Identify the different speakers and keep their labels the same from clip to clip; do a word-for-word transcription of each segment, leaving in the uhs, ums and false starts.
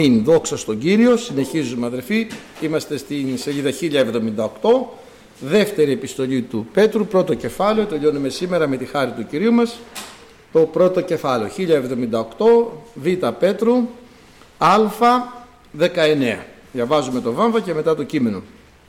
Speaker 1: Δόξα στον Κύριο. Συνεχίζουμε, αδερφοί. Είμαστε στην σελίδα χίλια εβδομήντα οκτώ, δεύτερη επιστολή του Πέτρου, πρώτο κεφάλαιο. Τελειώνουμε σήμερα με τη χάρη του Κυρίου μας το πρώτο κεφάλαιο, χίλια εβδομήντα οκτώ, Β Πέτρου, Α δεκαεννέα. Διαβάζουμε το βάμβα και μετά το κείμενο.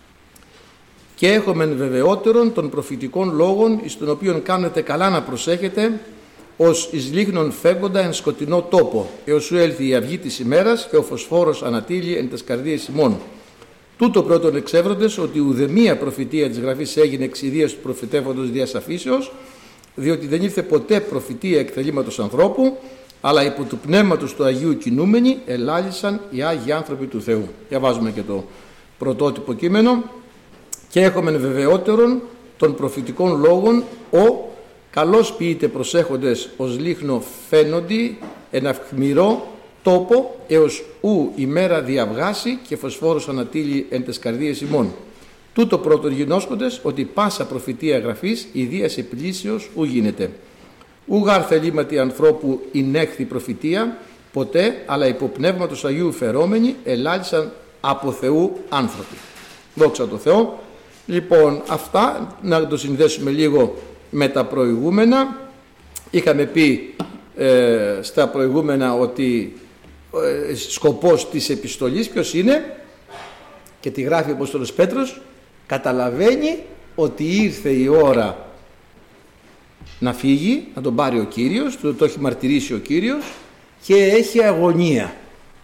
Speaker 1: Και έχομεν βεβαιότερον των προφητικών λόγων, εις τον οποίον κάνετε καλά να προσέχετε, ως εις λίγνον φεύγοντα εν σκοτεινό τόπο, έως σου έλθει η αυγή της ημέρας και ο φωσφόρος ανατείλει εν τες καρδίες ημών. Τούτο πρώτον εξεύροντες ότι ουδεμία προφητεία της Γραφής έγινε εξ ιδείας του προφητεύοντος διας αφήσεως, διότι δεν ήρθε ποτέ προφητεία εκ θελήματος ανθρώπου, αλλά υπό του πνεύματος του Αγίου κινούμενοι ελάλησαν οι Άγιοι άνθρωποι του Θεού. Διαβάζουμε και το πρωτότυπο κείμενο. Και έχομεν βεβαιότερον των προφητικών λόγων ο καλώς ποιείτε προσέχοντες ως λίχνο φαίνοντι εν αυχμηρό τόπο έως ου ημέρα διαβγάσει και φωσφόρος ανατείλει εν τες καρδίες ημών. Τούτο πρώτον γινώσκοντες ότι πάσα προφητεία γραφής ιδίας επιλύσεως ου γίνεται. Ου γαρ θελήματι ανθρώπου εινέχθη προφητεία ποτέ, αλλά υπό πνεύματος Αγίου φερόμενοι ελάλησαν από Θεού άνθρωποι. Δόξα τω Θεώ. Λοιπόν, αυτά να το συνδέσουμε λίγο με τα προηγούμενα. Είχαμε πει ε, στα προηγούμενα ότι ε, σκοπός της επιστολής ποιος είναι, και τη γράφει ο Απόστολος Πέτρος, καταλαβαίνει ότι ήρθε η ώρα να φύγει, να τον πάρει ο Κύριος, το, το έχει μαρτυρήσει ο Κύριος και έχει αγωνία.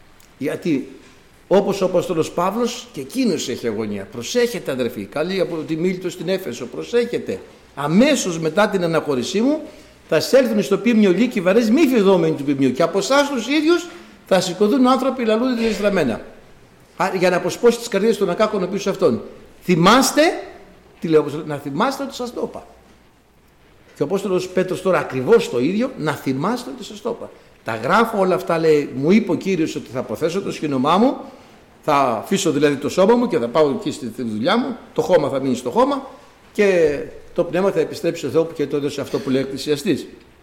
Speaker 1: Γιατί όπως ο Απόστολος Παύλος και εκείνος έχει αγωνία. Προσέχετε, αδερφοί, καλή από τη Μίλητο στην Έφεσο, προσέχετε. Αμέσως μετά την αναχώρησή μου θα σέλθουν στο ποίμνιο λύκοι βαρές μη φιδόμενοι του ποιμνίου, και από εσάς τους ίδιους θα σηκωθούν άνθρωποι λαλούνται διαστραμμένα. Για να αποσπώσει τις καρδιές των ακάκων πίσω αυτών. Θυμάστε, τι λέω, να θυμάστε ότι σας το είπα. Και ο Απόστολος Πέτρος τώρα ακριβώς το ίδιο, να θυμάστε ότι σας το είπα. Τα γράφω όλα αυτά, λέει, μου είπε ο Κύριος ότι θα αποθέσω το σκήνομά μου, θα αφήσω δηλαδή το σώμα μου και θα πάω εκεί στη δουλειά μου, το χώμα θα μείνει στο χώμα και το πνεύμα θα επιστρέψει στο Θεό που και το έδωσε αυτό που λέει ο εκκλησιαστής.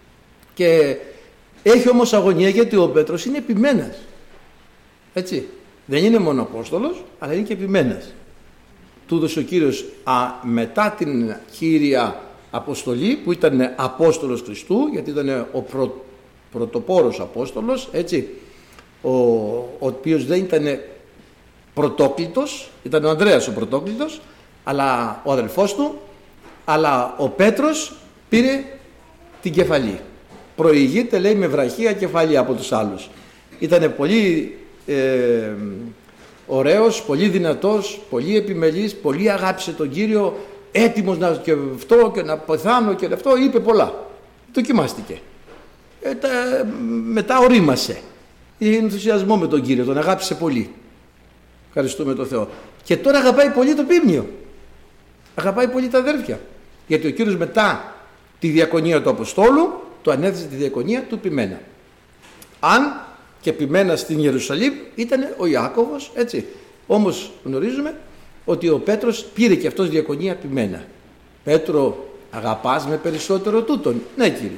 Speaker 1: Και έχει όμως αγωνία γιατί ο Πέτρος είναι επιμένας. Έτσι. Δεν είναι μόνο Απόστολος, αλλά είναι και επιμένας. Του έδωσε ο Κύριος α, μετά την Κύρια αποστολή που ήταν Απόστολος Χριστού, γιατί ήταν ο προ, πρωτοπόρος Απόστολος, έτσι, ο, ο οποίος δεν ήταν πρωτόκλητος, ήταν ο Ανδρέας ο πρωτόκλητος, αλλά ο αδελφός του, αλλά ο Πέτρος πήρε την κεφαλή. Προηγείται, λέει, με βραχία κεφαλή από τους άλλους. Ήταν πολύ ε, ωραίος, πολύ δυνατός, πολύ επιμελής, πολύ αγάπησε τον Κύριο, έτοιμος να και αυτό και να πεθάνω και αυτό, είπε πολλά. Δοκιμάστηκε. Ε, τα, μετά ορίμασε. Είχε ενθουσιασμό με τον Κύριο, τον αγάπησε πολύ. Ευχαριστούμε τον Θεό. Και τώρα αγαπάει πολύ το ποίμνιο. Αγαπάει πολύ τα αδέρφια. Γιατί ο Κύριος μετά τη διακονία του Αποστόλου του ανέθεσε τη διακονία του ποιμένα. Αν και ποιμένα στην Ιερουσαλήμ ήταν ο Ιάκωβος, έτσι. Όμως γνωρίζουμε ότι ο Πέτρος πήρε και αυτός διακονία ποιμένα. Πέτρο, αγαπάς με περισσότερο τούτον? Ναι, Κύριε.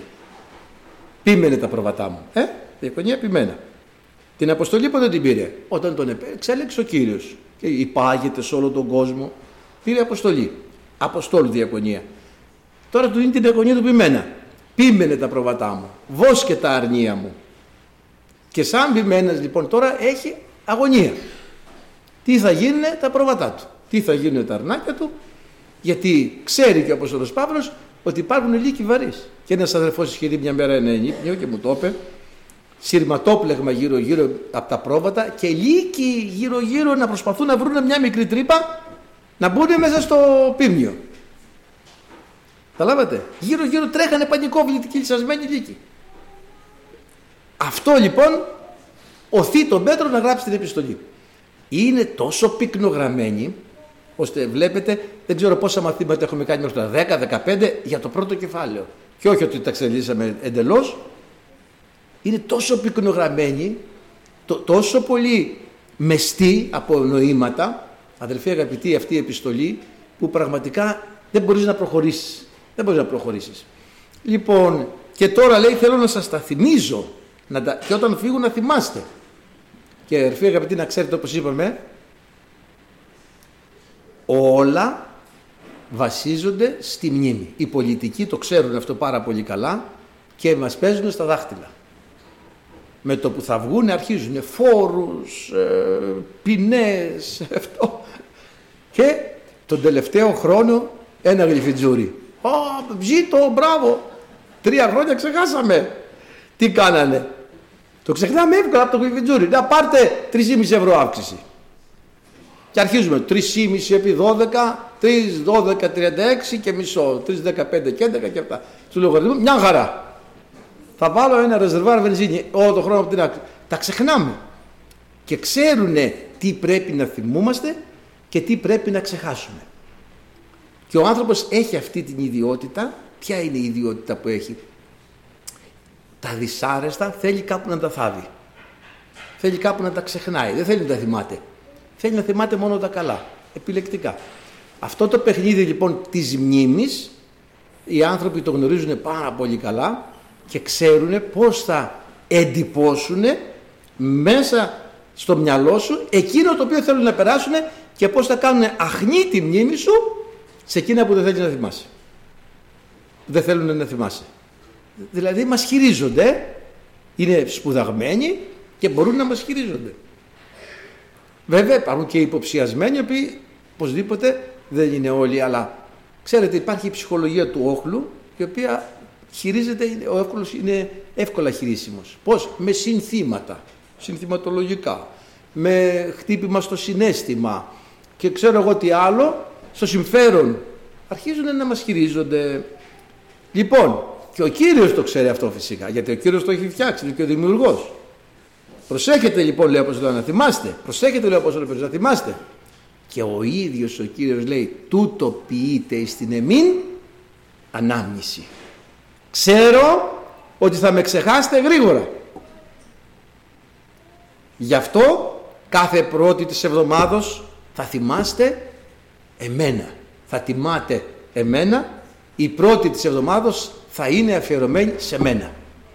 Speaker 1: Πίμενε τα προβατά μου. Ε, διακονία ποιμένα. Την αποστολή πότε την πήρε? Όταν τον εξέλεξε ο Κύριος και υπάγεται σε όλο τον κόσμο. Πήρε αποστολή. Αποστόλου διακονία. Τώρα του δίνει την διακονία του ποιμένα. Πίμενε τα προβατά μου. Βόσκε τα αρνία μου. Και σαν ποιμένας λοιπόν τώρα έχει αγωνία. Τι θα γίνουν τα προβατά του, τι θα γίνουν τα αρνάκια του, γιατί ξέρει και ο Απόστολος Παύλος ότι υπάρχουν λύκοι βαρύς. Και ένας αδερφός είχε δει μια μέρα ένα ενύπνιο και μου το είπε, σειρματόπλεγμα γύρω γύρω από τα πρόβατα και λύκοι γύρω γύρω να προσπαθούν να βρουν μια μικρή τρύπα να μπουν μέσα στο ποίμνιο. Καταλάβατε, γύρω γύρω τρέχανε πανικόβλητοι και λυσασμένοι λύκοι. Αυτό λοιπόν οθεί τον Πέτρο να γράψει την επιστολή. Είναι τόσο πυκνογραμμένη, ώστε βλέπετε, δεν ξέρω πόσα μαθήματα έχουμε κάνει μέχρι τώρα, δέκα δεκαπέντε για το πρώτο κεφάλαιο. Και όχι ότι τα ξελίσαμε εντελώς. Είναι τόσο πυκνογραμμένη, το, τόσο πολύ μεστή από νοήματα, αδελφοί αγαπητοί, αυτή η επιστολή, που πραγματικά δεν μπορείς να προχωρήσεις. Δεν μπορείς να προχωρήσεις. Λοιπόν, και τώρα λέει, θέλω να σας τα θυμίζω, να τα, και όταν φύγουν να θυμάστε. Και αδερφοί αγαπητοί, να ξέρετε, όπως είπαμε, όλα βασίζονται στη μνήμη. Οι πολιτικοί το ξέρουν αυτό πάρα πολύ καλά και μας παίζουν στα δάχτυλα. Με το που θα βγουν αρχίζουν φόρους, ε, ποινές, αυτό. Και τον τελευταίο χρόνο ένα γλυφιτζούρι. Ω, ζήτω, μπράβο. Τρία χρόνια ξεχάσαμε. Τι κάνανε. Το ξεχνάμε εύκολα από το γλυφιτζούρι. Να πάρτε τρία κόμμα πέντε ευρώ αύξηση. Και αρχίζουμε τρία κόμμα πέντε επί δώδεκα, τρία, δώδεκα, τριάντα έξι και μισό, τρία, δεκαπέντε και έντεκα και αυτά. Του λογαριασμού, μια χαρά. Θα βάλω ένα ρεζερβάρ βενζίνη όλο τον χρόνο από την άκρη. Τα ξεχνάμε. Και ξέρουν τι πρέπει να θυμούμαστε και τι πρέπει να ξεχάσουμε. Και ο άνθρωπος έχει αυτή την ιδιότητα. Ποια είναι η ιδιότητα που έχει? Τα δυσάρεστα θέλει κάπου να τα θάβει. Θέλει κάπου να τα ξεχνάει. Δεν θέλει να τα θυμάται. Θέλει να θυμάται μόνο τα καλά. Επιλεκτικά. Αυτό το παιχνίδι λοιπόν της μνήμης, οι άνθρωποι το γνωρίζουν πάρα πολύ καλά και ξέρουν πώς θα εντυπώσουν μέσα στο μυαλό σου εκείνο το οποίο θέλουν να περάσουν και πώς θα κάνουν αχνή τη μνήμη σου σε εκείνα που δεν θέλεις να θυμάσαι. Δεν θέλουν να θυμάσαι. Δηλαδή μας χειρίζονται, είναι σπουδαγμένοι και μπορούν να μας χειρίζονται. Βέβαια υπάρχουν και υποψιασμένοι, οι οποίοι οπωσδήποτε δεν είναι όλοι, αλλά ξέρετε υπάρχει η ψυχολογία του όχλου, η οποία χειρίζεται, ο όχλος είναι εύκολα χειρίσιμος. Πώς? Με συνθήματα, συνθηματολογικά, με χτύπημα στο συναίσθημα και ξέρω εγώ τι άλλο, στο συμφέρον. Αρχίζουν να μας χειρίζονται. Λοιπόν, και ο Κύριος το ξέρει αυτό φυσικά, γιατί ο Κύριος το έχει φτιάξει, είναι και ο δημιουργός. Προσέχετε λοιπόν, λέει ο Απόστολος, να θυμάστε. Προσέχετε, λέει ο Απόστολος, να θυμάστε. Και ο ίδιος ο Κύριος λέει, τούτο ποιείται εις την εμήν ανάμνηση. Ξέρω ότι θα με ξεχάσετε γρήγορα. Γι' αυτό κάθε πρώτη της εβδομάδος θα θυμάστε εμένα. Θα τιμάτε εμένα. Η πρώτη της εβδομάδος θα είναι αφιερωμένη σε μένα.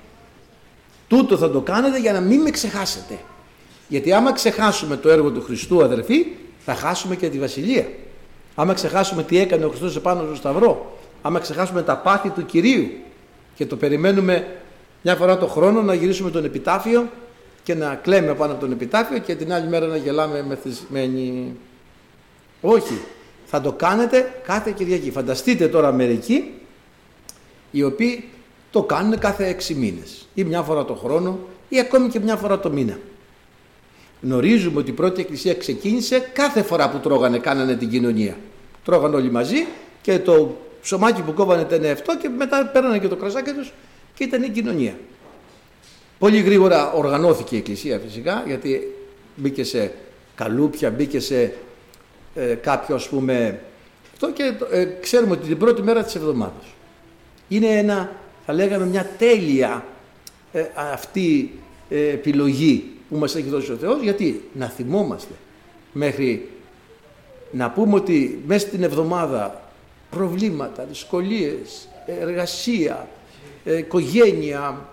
Speaker 1: Τούτο θα το κάνετε για να μην με ξεχάσετε. Γιατί άμα ξεχάσουμε το έργο του Χριστού, αδερφοί, θα χάσουμε και τη Βασιλεία. Άμα ξεχάσουμε τι έκανε ο Χριστός επάνω στο Σταυρό, άμα ξεχάσουμε τα πάθη του Κυρίου και το περιμένουμε μια φορά το χρόνο να γυρίσουμε τον επιτάφιο και να κλαίμε πάνω από τον επιτάφιο και την άλλη μέρα να γελάμε μεθυσμένοι. Όχι. Θα το κάνετε κάθε Κυριακή. Φανταστείτε τώρα μερικοί οι οποίοι το κάνουν κάθε έξι μήνες ή μια φορά το χρόνο ή ακόμη και μια φορά το μήνα. Γνωρίζουμε ότι η πρώτη Εκκλησία ξεκίνησε κάθε φορά που τρώγανε, κάνανε την κοινωνία. Τρώγανε όλοι μαζί και το ψωμάκι που κόβανε ήταν αυτό και μετά παίρνανε και το κρασάκι τους και ήταν η κοινωνία. Πολύ γρήγορα οργανώθηκε η Εκκλησία φυσικά, γιατί μπήκε σε καλούπια, μπήκε σε ε, κάποιο ας πούμε αυτό και ε, ξέρουμε ότι την πρώτη μέρα της εβδομάδας είναι ένα, θα λέγαμε, μια τέλεια ε, αυτή ε, επιλογή που μας έχει δώσει ο Θεός, γιατί να θυμόμαστε μέχρι να πούμε ότι μέσα στην εβδομάδα προβλήματα, δυσκολίες, εργασία, ε, οικογένεια,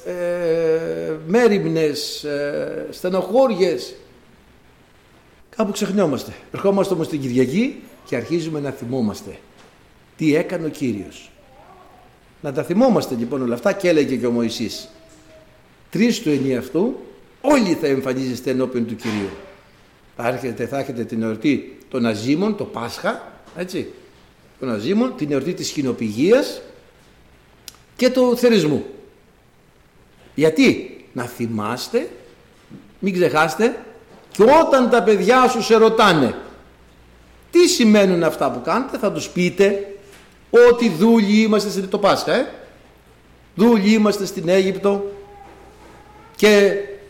Speaker 1: ε, μέριμνες, ε, στενοχώριες, κάπου ξεχνιόμαστε. Ερχόμαστε όμως την Κυριακή και αρχίζουμε να θυμόμαστε τι έκανε ο Κύριος. Να τα θυμόμαστε λοιπόν όλα αυτά, και έλεγε και ο Μωυσής, τρεις του ενιαυτού όλοι θα εμφανίζεστε ενώπιον του Κυρίου. Θα έχετε, θα έχετε την εορτή των Αζήμων, το Πάσχα, έτσι, των Αζήμων, την εορτή της Χινοπηγίας και του Θερισμού. Γιατί? Να θυμάστε, μην ξεχάσετε, και όταν τα παιδιά σου σε ρωτάνε τι σημαίνουν αυτά που κάνετε, θα τους πείτε ότι δούλοι είμαστε στην το Πάσχα, ε? δούλοι είμαστε στην Αίγυπτο και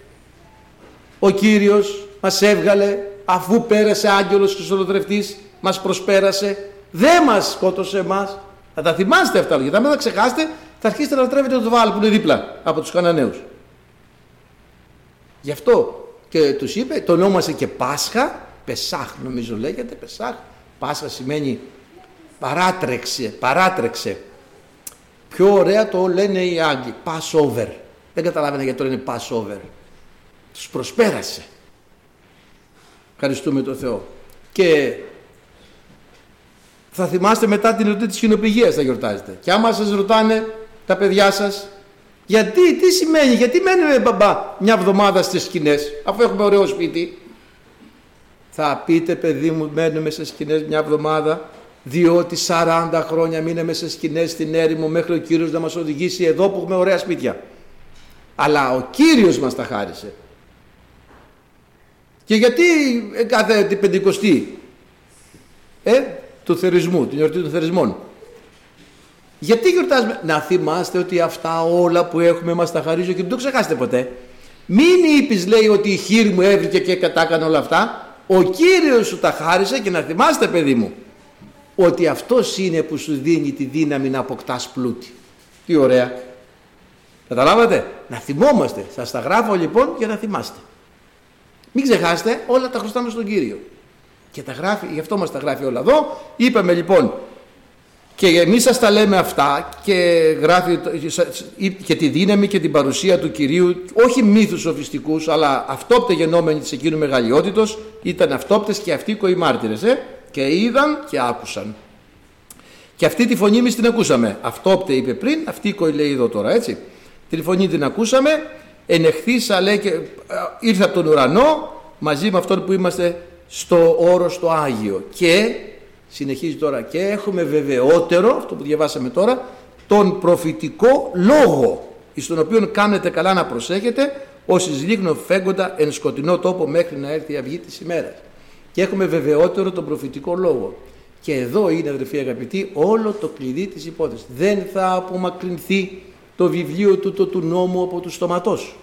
Speaker 1: ο Κύριος μας έβγαλε αφού πέρασε άγγελος Χριστοδοτρευτής, μας προσπέρασε, δεν μας σκότωσε εμάς. Θα τα θυμάστε αυτά, γιατί αν δεν τα ξεχάσετε θα αρχίσετε να τρέβετε το Βάαλ που είναι δίπλα από τους Καναναίους. Γι' αυτό και τους είπε, το ονόμασε και Πάσχα, Πεσάχ νομίζω λέγεται, Πεσάχ. Πάσχα σημαίνει παράτρεξε, παράτρεξε. Πιο ωραία το λένε οι Άγγλοι, Passover. Δεν καταλάβαινα γιατί το λένε Passover. Τους προσπέρασε. Ευχαριστούμε τον Θεό. Και θα θυμάστε μετά την εορτή της Κοινοπηγίας θα γιορτάζετε. Και άμα σας ρωτάνε τα παιδιά σας, γιατί, τι σημαίνει, γιατί μένουμε μπαμπά μια εβδομάδα στις σκηνές, αφού έχουμε ωραίο σπίτι. Θα πείτε, παιδί μου, μένουμε σε σκηνές μια εβδομάδα, διότι σαράντα χρόνια μείναμε σε σκηνές στην έρημο μέχρι ο Κύριος να μας οδηγήσει εδώ που έχουμε ωραία σπίτια. Αλλά ο Κύριος μας τα χάρισε. Και γιατί κάθε την Πεντηκοστή ε, του θερισμού, την εορτή των θερισμών, γιατί γιορτάζουμε? Να θυμάστε ότι αυτά όλα που έχουμε μας τα χαρίζει και μην το ξεχάσετε ποτέ. Μην είπεις, λέει, ότι η χείρ μου έβρικε και κατάκανε όλα αυτά. Ο Κύριος σου τα χάρισε. Και να θυμάστε, παιδί μου, ότι αυτός είναι που σου δίνει τη δύναμη να αποκτάς πλούτη. Τι ωραία. Καταλάβατε? Να θυμόμαστε. Σας τα γράφω λοιπόν για να θυμάστε. Μην ξεχάσετε, όλα τα χρωστάμε στον Κύριο. Και τα γράφει, γι' αυτό μας τα γράφει όλα εδώ. Είπαμε λοιπόν, και εμείς σας τα λέμε αυτά, και γράφει και τη δύναμη και την παρουσία του Κυρίου, όχι μύθους σοφιστικούς, αλλά αυτόπτε γενόμενοι της εκείνου μεγαλειότητος, ήταν αυτόπτες και αυτοί οι μάρτυρες, ε? Και είδαν και άκουσαν. Και αυτή τη φωνή εμείς την ακούσαμε. Αυτόπτε είπε πριν, αυτή η λέει εδώ τώρα, έτσι. Τη φωνή την ακούσαμε, ενεχθήσα, λέει, και ήρθε από τον ουρανό μαζί με αυτόν που είμαστε στο όρος το Άγιο. Και συνεχίζει τώρα, και έχουμε βεβαιότερο, αυτό που διαβάσαμε τώρα, τον προφητικό λόγο, εις τον οποίο κάνετε καλά να προσέχετε, όσοι λίγνο φέγγοντα εν σκοτεινό τόπο μέχρι να έρθει η αυγή της ημέρας. Και έχουμε βεβαιότερο τον προφητικό λόγο. Και εδώ είναι, αδερφοί αγαπητοί, όλο το κλειδί της υπόθεσης. Δεν θα απομακρυνθεί το βιβλίο του, το, του νόμου από του στόματός.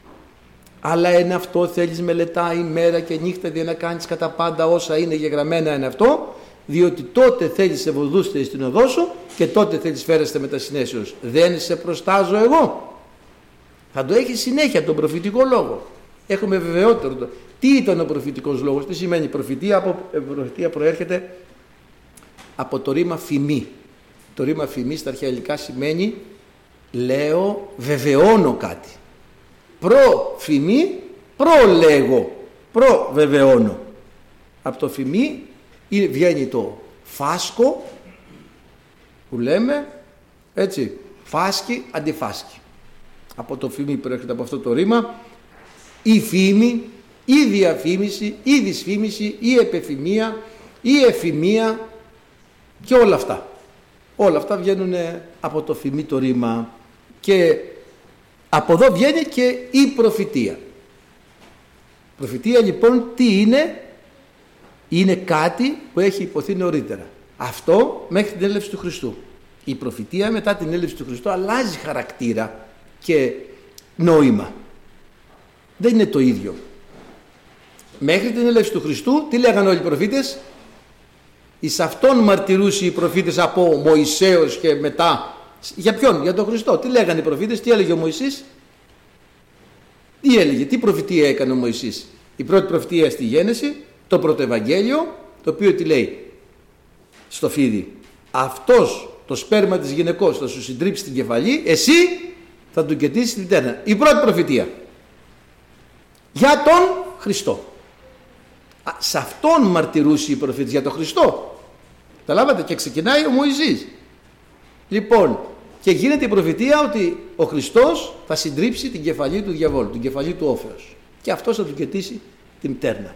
Speaker 1: Αλλά εν αυτό θέλεις μελετά ημέρα και νύχτα, για να κάνεις κατά πάντα όσα είναι γεγραμμένα εν αυτό, διότι τότε θέλεις σε βοδούστε στην οδό σου και τότε θέλεις φέρεστε με τα συνέσεως. Δεν σε προστάζω εγώ. Θα το έχει συνέχεια τον προφητικό λόγο. Έχουμε βεβαιότερο. Τι ήταν ο προφητικός λόγος? Τι σημαίνει προφητεία? Από, προφητεία προέρχεται από το ρήμα φημή. Το ρήμα φημή στα αρχαία ελληνικά σημαίνει λέω, βεβαιώνω κάτι. Προ φημή, προ λέγω, προ βεβαιώνω. Από το φημή βγαίνει το φάσκο που λέμε, έτσι, φάσκι, αντιφάσκι. Από το φημή προέρχεται από αυτό το ρήμα η φήμη, η διαφήμιση, η δυσφήμιση, η επεφημία, η εφημία και όλα αυτά. Όλα αυτά βγαίνουν από το φημή το ρήμα, και από εδώ βγαίνει και η προφητεία. Προφητεία λοιπόν τι είναι? Είναι κάτι που έχει υποθεί νωρίτερα. Αυτό μέχρι την έλευση του Χριστού. Η προφητεία μετά την έλευση του Χριστού αλλάζει χαρακτήρα και νόημα. Δεν είναι το ίδιο. Μέχρι την έλευση του Χριστού τι λέγανε όλοι οι προφήτες? Εις αυτόν μαρτυρούσαν οι προφήτες από Μωυσέως και μετά. Για ποιον? Για τον Χριστό. Τι λέγανε οι προφήτες? Τι έλεγε ο Μωυσής? Τι έλεγε? Τι προφητεία έκανε ο Μωυσής? Η πρώτη προφητεία στη Γένεση, το πρώτο Ευαγγέλιο, το οποίο τι λέει στο φίδι? Αυτός το σπέρμα της γυναικός θα σου συντρίψει την κεφαλή, εσύ θα του κετήσεις την τέρνα. Η πρώτη προφητεία για τον Χριστό. Α, σε αυτόν μαρτυρούσε οι προφήτες, για τον Χριστό. Καταλάβατε? Και ξεκινάει ο Μωυσής. Λοιπόν, και γίνεται η προφητεία ότι ο Χριστός θα συντρίψει την κεφαλή του διαβόλου, την κεφαλή του όφεως, και αυτός θα του κετήσει την τέρνα.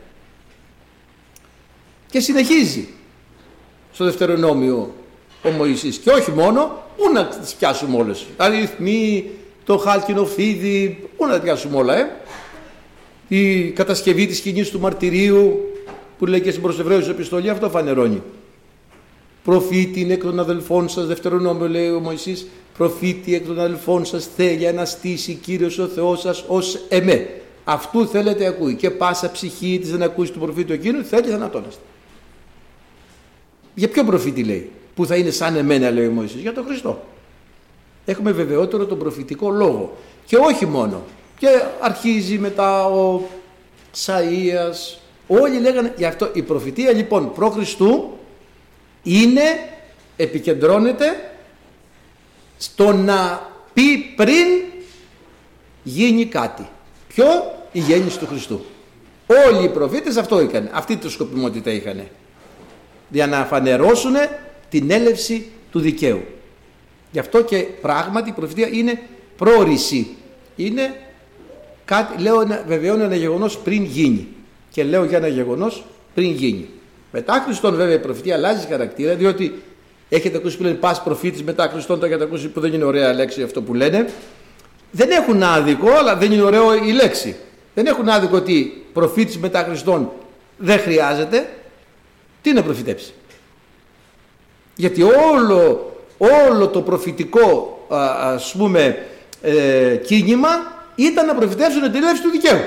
Speaker 1: Και συνεχίζει στο Δευτερονόμιο ο Μωυσής, και όχι μόνο, πού να τις πιάσουμε όλες, αριθμοί, το χάλκινο φίδι, πού να τα πιάσουμε όλα, ε? Η κατασκευή της σκηνής του μαρτυρίου που λέει και στην προς Εβραίους επιστολή, αυτό φανερώνει. Προφήτη είναι εκ των αδελφών σας, Δευτερονόμιο λέει ο Μωυσής, προφήτη εκ των αδελφών σας θέλει να στήσει Κύριος ο Θεός σας ως εμέ. Αυτού θέλετε ακούει, και πάσα ψυχή της δεν ακούσει του προφήτη εκείνου, θέλει θανατώνεστε. Για ποιο προφήτη λέει? Που θα είναι σαν εμένα, λέει ο Μωυσής? Για τον Χριστό. Έχουμε βεβαιότερο τον προφητικό λόγο. Και όχι μόνο. Και αρχίζει μετά ο Σαΐας, όλοι λέγανε γι' αυτό. Η προφητεία λοιπόν προ Χριστού είναι, επικεντρώνεται στο να πει πριν γίνει κάτι. Ποιο? Η γέννηση του Χριστού. Όλοι οι προφήτες αυτό είχαν, αυτή τη σκοπιμότητα είχαν. Για να φανερώσουν την έλευση του δικαίου. Γι' αυτό και πράγματι η προφητεία είναι πρόοριση. Είναι κάτι, λέω, βεβαιώνει ένα γεγονός πριν γίνει. Και λέω για ένα γεγονός πριν γίνει. Μετά Χριστόν βέβαια η προφητεία αλλάζει χαρακτήρα, διότι έχετε ακούσει που λένε πας προφήτης μετά Χριστόν, το έχετε ακούσει που δεν είναι ωραία λέξη αυτό που λένε. Δεν έχουν άδικο, αλλά δεν είναι ωραίο η λέξη. Δεν έχουν άδικο ότι προφήτης μετά Χριστόν δεν χρειάζεται. Τι να προφητέψει. Γιατί όλο, όλο το προφητικό α, ας πούμε ε, κίνημα ήταν να προφητεύσουν την έλευση του δικαίου.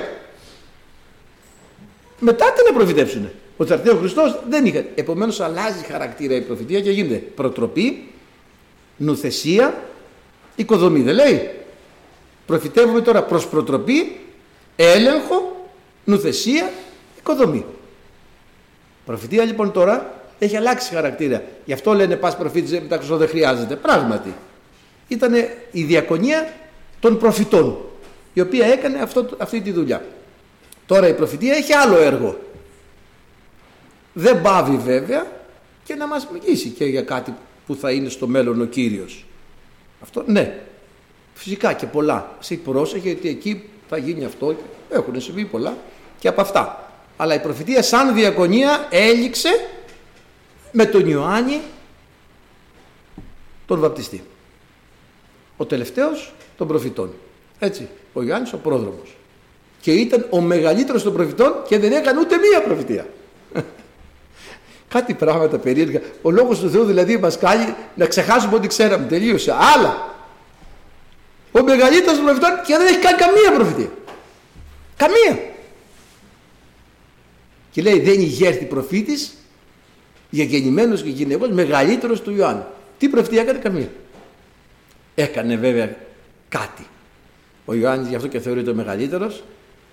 Speaker 1: Μετά τι να προφητεύσουν. Ο θα έρθει ο Χριστός δεν είχε. Επομένως αλλάζει χαρακτήρα η προφητεία και γίνεται προτροπή, νουθεσία, οικοδομή. Δεν λέει. Προφητεύουμε τώρα προς προτροπή, έλεγχο, νουθεσία, οικοδομή. Προφητεία λοιπόν τώρα έχει αλλάξει χαρακτήρα. Γι' αυτό λένε πας προφήτης μετά Χριστό δεν χρειάζεται. Πράγματι ήταν η διακονία των προφητών, η οποία έκανε αυτό, αυτή τη δουλειά. Τώρα η προφητεία έχει άλλο έργο. Δεν πάβει βέβαια και να μας μιλήσει και για κάτι που θα είναι στο μέλλον ο Κύριος. Αυτό ναι, φυσικά και πολλά. Σε πρόσεχε γιατί εκεί θα γίνει αυτό, έχουν συμβεί πολλά και από αυτά. Αλλά η προφητεία σαν διακονία έληξε με τον Ιωάννη τον βαπτιστή. Ο τελευταίος των προφητών. Έτσι, ο Ιωάννης ο πρόδρομος. Και ήταν ο μεγαλύτερος των προφητών και δεν έκανε ούτε μία προφητεία. Κάτι πράγματα περίεργα. Ο λόγος του Θεού δηλαδή μας κάνει να ξεχάσουμε ό,τι ξέραμε. Τελείωσε. Αλλά ο μεγαλύτερος των προφητών και δεν έχει κάνει καμία προφητεία. Καμία. Και λέει δεν ηγέρθη προφήτης για γεννημένος και γυναικός μεγαλύτερος του Ιωάννου. Τι προφητεία έκανε? Καμία. Έκανε βέβαια κάτι. Ο Ιωάννης γι' αυτό και θεωρείται ο μεγαλύτερος.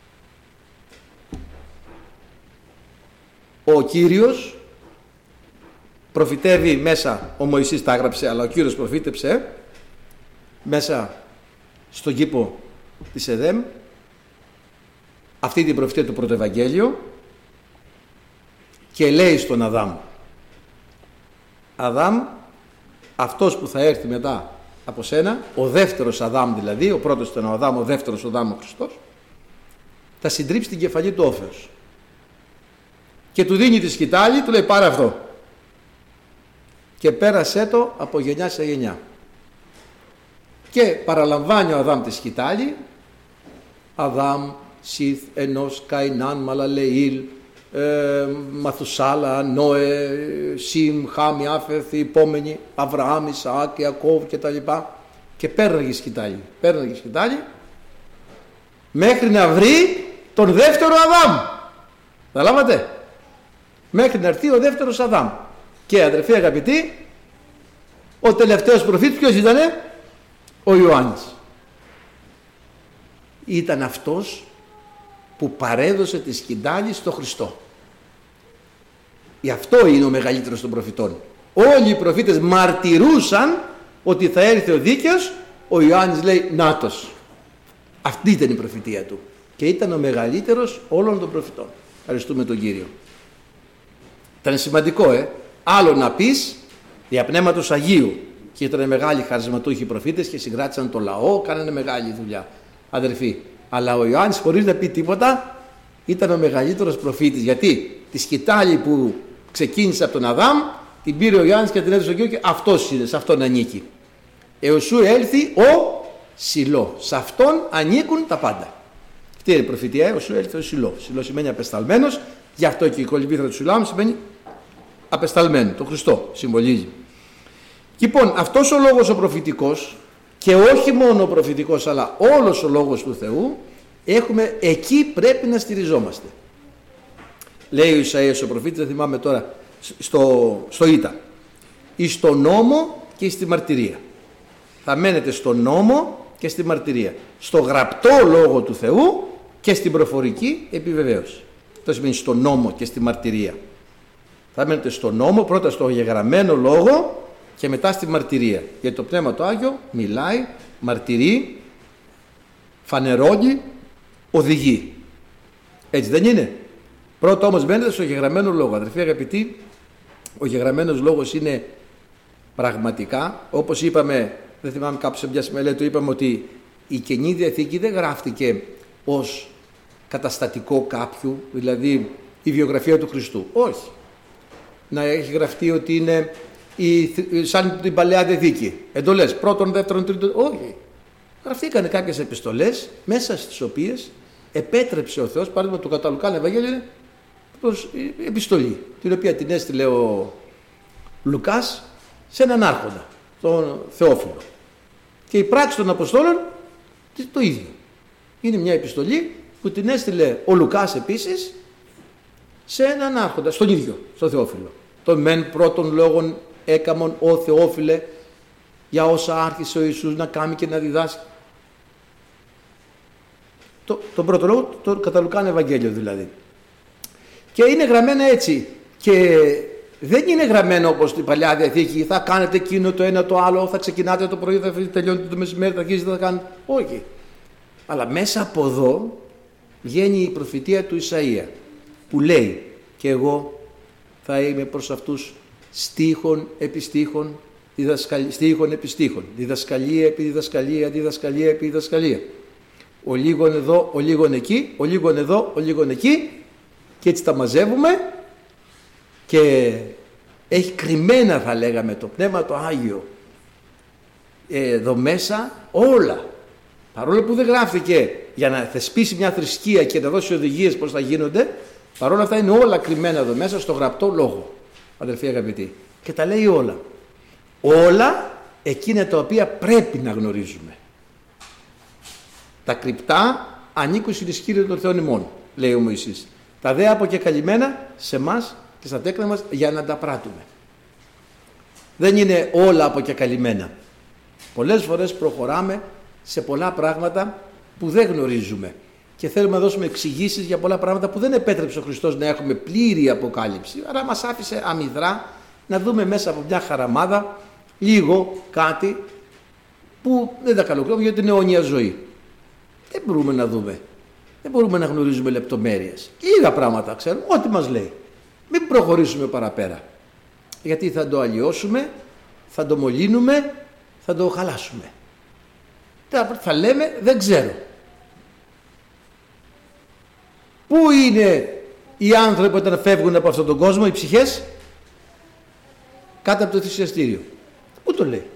Speaker 1: Ο Κύριος προφητεύει μέσα, ο Μωυσής τα έγραψε, αλλά ο Κύριος προφήτεψε μέσα στον κήπο της Εδέμ αυτή την προφητεία του Πρωτοευαγγέλιο και λέει στον Αδάμ, Αδάμ, αυτός που θα έρθει μετά από σένα, ο δεύτερος Αδάμ δηλαδή, ο πρώτος ήταν ο Αδάμ, ο δεύτερος ο Αδάμ ο Χριστός, θα συντρίψει την κεφαλή του όφεως. Και του δίνει τη σκητάλη, του λέει πάρε αυτό. Και πέρασέ το από γενιά σε γενιά. Και παραλαμβάνει ο Αδάμ τη σκητάλη, Αδάμ, Σιθ, Ενός, Καϊνάν, Μαλαλεήλ, ε, Μαθουσάλα, Νόε, Σιμ, Χάμ, Ιάφεθ, οι επόμενοι, Αβραάμ, Ισαάκ, Ιακώβ και τα λοιπά. Και πέρναγε σκητάλη, πέρναγε σκητάλη, μέχρι να βρει τον δεύτερο Αδάμ. Τα λάβατε? Μέχρι να έρθει ο δεύτερος Αδάμ. Και αδερφοί αγαπητοί, ο τελευταίος προφήτης ποιος ήτανε? Ο Ιωάννης. Ήταν αυτός που παρέδωσε τη σκητάλη στο Χριστό. Γι' αυτό είναι ο μεγαλύτερος των προφητών. Όλοι οι προφήτες μαρτυρούσαν ότι θα έρθει ο δίκαιος. Ο Ιωάννης λέει νάτος. Αυτή ήταν η προφητεία του. Και ήταν ο μεγαλύτερος όλων των προφητών. Ευχαριστούμε τον Κύριο. Ήταν σημαντικό, ε. Άλλο να πεις δια πνεύματος Αγίου. Και ήταν μεγάλοι χαρισματούχοι προφήτες και συγκράτησαν το λαό, κάνανε μεγάλη δουλειά. Αδερφοί. Αλλά ο Ιωάννης χωρίς να πει τίποτα ήταν ο μεγαλύτερος προφήτης. Γιατί τη σκητάλη που ξεκίνησε από τον Αδάμ την πήρε ο Ιωάννης και την έδωσε στον Κύριο και αυτός είναι, σε αυτόν ανήκει. Εωσού έλθει ο Σιλό. Σε αυτόν ανήκουν τα πάντα. Αυτή είναι η προφητεία, εωσού έλθει ο Σιλό. Σιλό σημαίνει απεσταλμένος, γι' αυτό και η κολυμβήθρα του Σιλάμ σημαίνει απεσταλμένο. Το Χριστό συμβολίζει. Λοιπόν, αυτός ο λόγος ο προφητικός, και όχι μόνο ο προφητικός αλλά όλος ο λόγος του Θεού, έχουμε, εκεί πρέπει να στηριζόμαστε. Λέει ο Ισαΐας ο προφήτης, δεν θυμάμαι τώρα, στο, στο Ήτα, εις στο νόμο και στη μαρτυρία. Θα μένετε στο νόμο και στη μαρτυρία, στο γραπτό λόγο του Θεού και στην προφορική επιβεβαίωση. Αυτό σημαίνει στο νόμο και στη μαρτυρία. Θα μένετε στο νόμο, πρώτα στο γεγραμμένο λόγο και μετά στη μαρτυρία. Γιατί το Πνεύμα το Άγιο μιλάει, μαρτυρεί, φανερώνει, οδηγεί. Έτσι δεν είναι? Πρώτο όμως μπαίνετε στο γεγραμμένο λόγο. Αδερφοί αγαπητοί, ο γεγραμμένος λόγος είναι πραγματικά, όπως είπαμε, δεν θυμάμαι κάπου σε μια μελέτη, είπαμε ότι η Καινή Διαθήκη δεν γράφτηκε ως καταστατικό κάποιου, δηλαδή η βιογραφία του Χριστού. Όχι. Να έχει γραφτεί ότι είναι η, σαν την Παλαιά Διαθήκη. Εντολές πρώτον, δεύτερον, τρίτον. Όχι. Γραφτήκαν κάποιες επιστολές μέσα στις οποίες επέτρεψε ο Θεός, παράδειγμα του κατά Λουκάν Ευαγγέλιο είναι προς επιστολή, την οποία την έστειλε ο Λουκάς σε έναν άρχοντα, τον Θεόφιλο. Και η πράξη των Αποστόλων το ίδιο. Είναι μια επιστολή που την έστειλε ο Λουκάς επίσης σε έναν άρχοντα, στον ίδιο, στον Θεόφιλο. Τον μεν πρώτων λόγων έκαμον ο Θεόφιλε για όσα άρχισε ο Ιησούς να κάνει και να διδάσκει. Το, τον πρώτο λόγο, το κατά Λουκάν Ευαγγέλιο δηλαδή. Και είναι γραμμένα έτσι. Και δεν είναι γραμμένο όπως την Παλιά Διαθήκη. Θα κάνετε εκείνο το ένα το άλλο, θα ξεκινάτε το πρωί, θα τελειώνετε το μεσημέρι, θα αρχίσετε, θα κάνετε. Όχι. Αλλά μέσα από εδώ βγαίνει η προφητεία του Ισαΐα που λέει και εγώ θα είμαι προς αυτούς στίχων επί στίχων, στίχων επί στίχων, διδασκαλία επί διδασκαλία, διδασκαλία επί διδασκαλία. Ο λίγον εδώ, ο λίγον εκεί, ο λίγον εδώ, ο λίγον εκεί, και έτσι τα μαζεύουμε και έχει κρυμμένα, θα λέγαμε, το Πνεύμα το Άγιο εδώ μέσα όλα. Παρόλο που δεν γράφτηκε για να θεσπίσει μια θρησκεία και να δώσει οδηγίες πώς θα γίνονται, παρόλα αυτά είναι όλα κρυμμένα εδώ μέσα στο γραπτό λόγο, αδελφοί αγαπητοί. Και τα λέει όλα. Όλα εκείνα τα οποία πρέπει να γνωρίζουμε. Τα κρυπτά ανήκουν στην ισχύριο των Θεών ημών, λέει ο Μωυσής. Τα δε αποκεκαλυμμένα σε εμάς και στα τέκνα μας για να τα πράττουμε. Δεν είναι όλα αποκεκαλυμμένα. Πολλές φορές προχωράμε σε πολλά πράγματα που δεν γνωρίζουμε και θέλουμε να δώσουμε εξηγήσεις για πολλά πράγματα που δεν επέτρεψε ο Χριστός να έχουμε πλήρη αποκάλυψη, άρα μας άφησε αμυδρά να δούμε μέσα από μια χαραμάδα λίγο κάτι που δεν τα καλοκρίνουμε για την αιώνια ζωή. Δεν μπορούμε να δούμε, δεν μπορούμε να γνωρίζουμε λεπτομέρειες. Λίγα πράγματα ξέρουμε, ό,τι μας λέει. Μην προχωρήσουμε παραπέρα, γιατί θα το αλλοιώσουμε, θα το μολύνουμε, θα το χαλάσουμε. Θα λέμε δεν ξέρω. Πού είναι οι άνθρωποι όταν φεύγουν από αυτόν τον κόσμο, οι ψυχές? Κάτω από το θυσιαστήριο. Πού το λέει?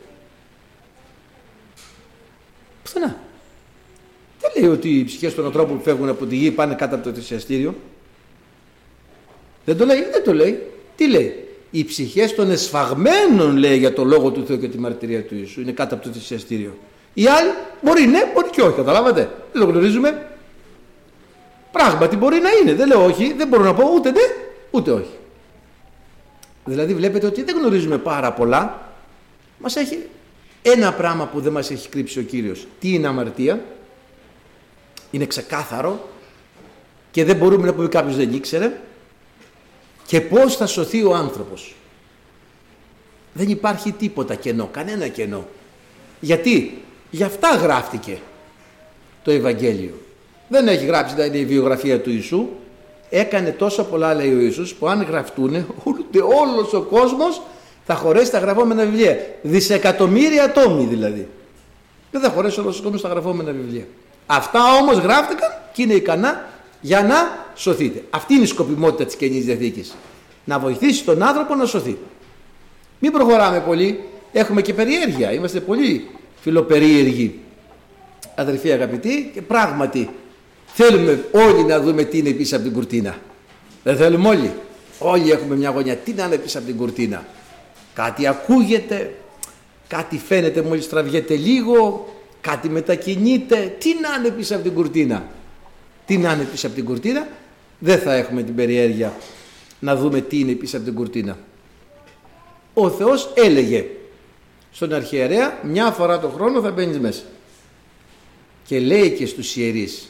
Speaker 1: Πουθενά. Δεν λέει ότι οι ψυχές των ανθρώπων που φεύγουν από τη γη πάνε κάτω από το θυσιαστήριο. Δεν το λέει, δεν το λέει. Τι λέει? Οι ψυχές των εσφαγμένων, λέει, για το λόγο του Θεού και τη μαρτυρία του Ιησού, είναι κάτω από το θυσιαστήριο. Οι άλλοι μπορεί ναι, μπορεί και όχι, καταλάβατε. Δεν το γνωρίζουμε. Πράγματι μπορεί να είναι, δεν λέω όχι, δεν μπορώ να πω ούτε ναι, ούτε όχι. Δηλαδή βλέπετε ότι δεν γνωρίζουμε πάρα πολλά. Μας έχει ένα πράγμα που δεν μας έχει κρύψει ο Κύριος. Τι είναι αμαρτία? Είναι ξεκάθαρο και δεν μπορούμε να πούμε κάποιος δεν ήξερε. Και πώς θα σωθεί ο άνθρωπος? Δεν υπάρχει τίποτα κενό, κανένα κενό. Γιατί? Γι' αυτά γράφτηκε το Ευαγγέλιο. Δεν έχει γράψει δηλαδή η βιογραφία του Ιησού. Έκανε τόσα πολλά, λέει ο Ιησούς, που αν γραφτούνε όλος ο κόσμος θα χωρέσει τα γραφόμενα βιβλία. Δισεκατομμύρια ατόμοι δηλαδή. Δεν θα χωρέσει όλος ο κόσμος τα γραφόμενα βιβλία. Αυτά όμως γράφτηκαν και είναι ικανά για να σωθείτε. Αυτή είναι η σκοπιμότητα της Καινής Διαθήκης. Να βοηθήσει τον άνθρωπο να σωθεί. Μην προχωράμε πολύ. Έχουμε και περιέργεια. Είμαστε πολύ φιλοπερίεργοι, αδερφοί αγαπητοί, και πράγματι θέλουμε όλοι να δούμε τι είναι πίσω από την κουρτίνα. Δεν θέλουμε όλοι? Όλοι έχουμε μια γωνιά. Τι να είναι πίσω από την κουρτίνα? Κάτι ακούγεται, κάτι φαίνεται μόλις τραβιέται λίγο, κάτι μετακινείται. Τι να είναι πίσω από την κουρτίνα? Τι να είναι πίσω από την κουρτίνα? Δεν θα έχουμε την περιέργεια να δούμε τι είναι πίσω από την κουρτίνα. Ο Θεός έλεγε στον αρχιερέα, μια φορά το χρόνο θα μπαίνεις μέσα. Και λέει και στους ιερείς,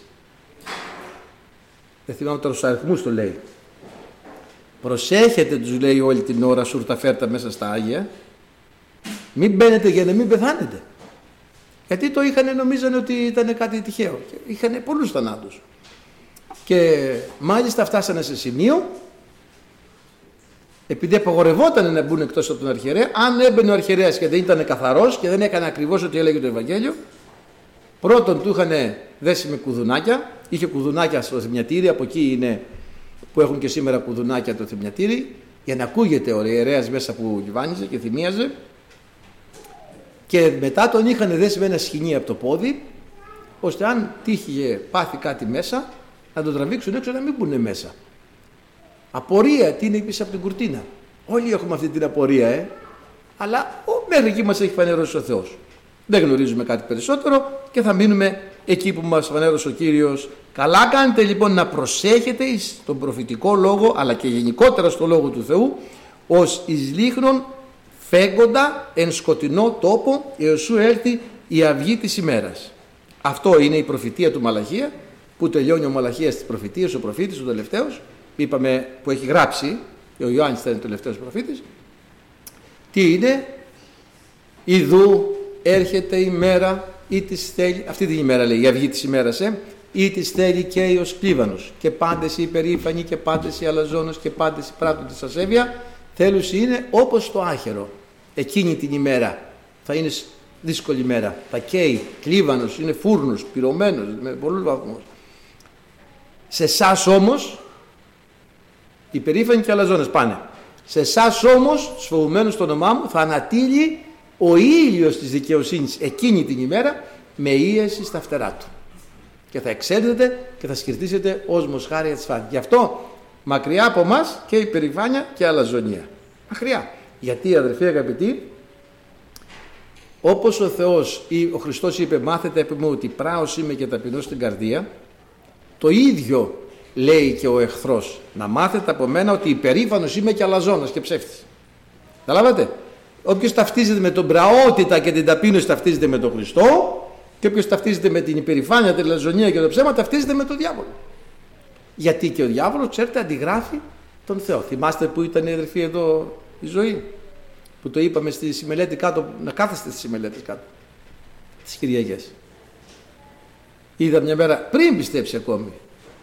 Speaker 1: δεν θυμάμαι τώρα στους αριθμούς το λέει, προσέχετε, τους λέει, όλη την ώρα σούρτα φέρτα μέσα στα Άγια, μην μπαίνετε για να μην πεθάνετε. Γιατί το είχαν, νομίζανε ότι ήταν κάτι τυχαίο. Είχαν πολλούς θανάτους. Και Και μάλιστα φτάσανε σε σημείο, επειδή απαγορευόταν να μπουν εκτός από τον αρχιερέα, αν έμπαινε ο αρχιερέας και δεν ήταν καθαρός και δεν έκανε ακριβώς ό,τι έλεγε το Ευαγγέλιο, πρώτον του είχαν δέσει με κουδουνάκια, είχε κουδουνάκια στο θυμιατήρι, από εκεί είναι που έχουν και σήμερα κουδουνάκια το θυμιατήρι, για να ακούγεται ο ιερέας μέσα που κυβάνιζε και θυμίαζε, και μετά τον είχαν δέσει με ένα σχοινί από το πόδι, ώστε αν τύχει πάθει κάτι μέσα, να τον τραβήξουν έξω, να μην μπουν μέσα. Απορία, τι είναι πίσω από την κουρτίνα. Όλοι έχουμε αυτή την απορία, ε. Αλλά ο, μέχρι εκεί μας έχει φανερώσει ο Θεός. Δεν γνωρίζουμε κάτι περισσότερο και θα μείνουμε εκεί που μας φανέρωσε ο Κύριος. Καλά κάνετε λοιπόν να προσέχετε στον προφητικό λόγο, αλλά και γενικότερα στο λόγο του Θεού, ως εις λίχνον φέγγοντα εν σκοτεινό τόπο έως σου έρθει η αυγή της ημέρας. Αυτό είναι η προφητεία του Μαλαχία, που τελειώνει ο Μαλαχίας της προφητείας, ο προφήτης, ο τελευταίος, είπαμε, που έχει γράψει, και ο Ιωάννης ήταν ο τελευταίος προφήτης. Τι είναι? Ιδού έρχεται η μέρα ή της θέλει, αυτή την ημέρα λέει, η αυγή της ημέρας, ε, ή της θέλει και ως κλίβανος, και πάντες οι υπερήφανοι και πάντες οι αλαζόνος και πάντες οι πράττων της ασέβεια, θέλουσι είναι όπως το άχερο. Εκείνη την ημέρα θα είναι δύσκολη ημέρα, θα καίει, κλίβανος, είναι φούρνος, πυρωμένος με πολλούς βαθμούς. Σε εσάς όμως, οι περήφανοι και αλαζόνες πάνε. Σε εσάς όμως, τους φοβουμένους στο όνομά μου, θα ανατείλει ο ήλιος της δικαιοσύνης εκείνη την ημέρα με ίεση στα φτερά του. Και θα εξέλθετε και θα σκυρτήσετε ως μοσχάρια της φάνης. Γι' αυτό μακριά από μας και η περηφάνεια και η αλαζονία. Μακριά. Γιατί, αδερφοί αγαπητοί, όπως ο Θεός ή ο Χριστός είπε, μάθετε από μου ότι πράος είμαι και ταπεινός στην καρδία, το ίδιο λέει και ο εχθρός. Να μάθετε από μένα ότι υπερήφανος είμαι και αλαζόνας και ψεύτης. Καταλάβατε? Όποιος ταυτίζεται με τον πραότητα και την ταπείνωση ταυτίζεται με τον Χριστό, και όποιος ταυτίζεται με την υπερηφάνεια, την αλαζονία και το ψέμα ταυτίζεται με τον διάβολο. Γιατί και ο διάβολος, ξέρετε, αντιγράφει τον Θεό. Θυμάστε που ήταν η αδερφή εδώ η Ζωή, που το είπαμε στη συμμελέτη κάτω, να κάθεστε στις συμμελέτες κάτω τις Κυριακές. Είδα μια μέρα, πριν πιστέψει ακόμη,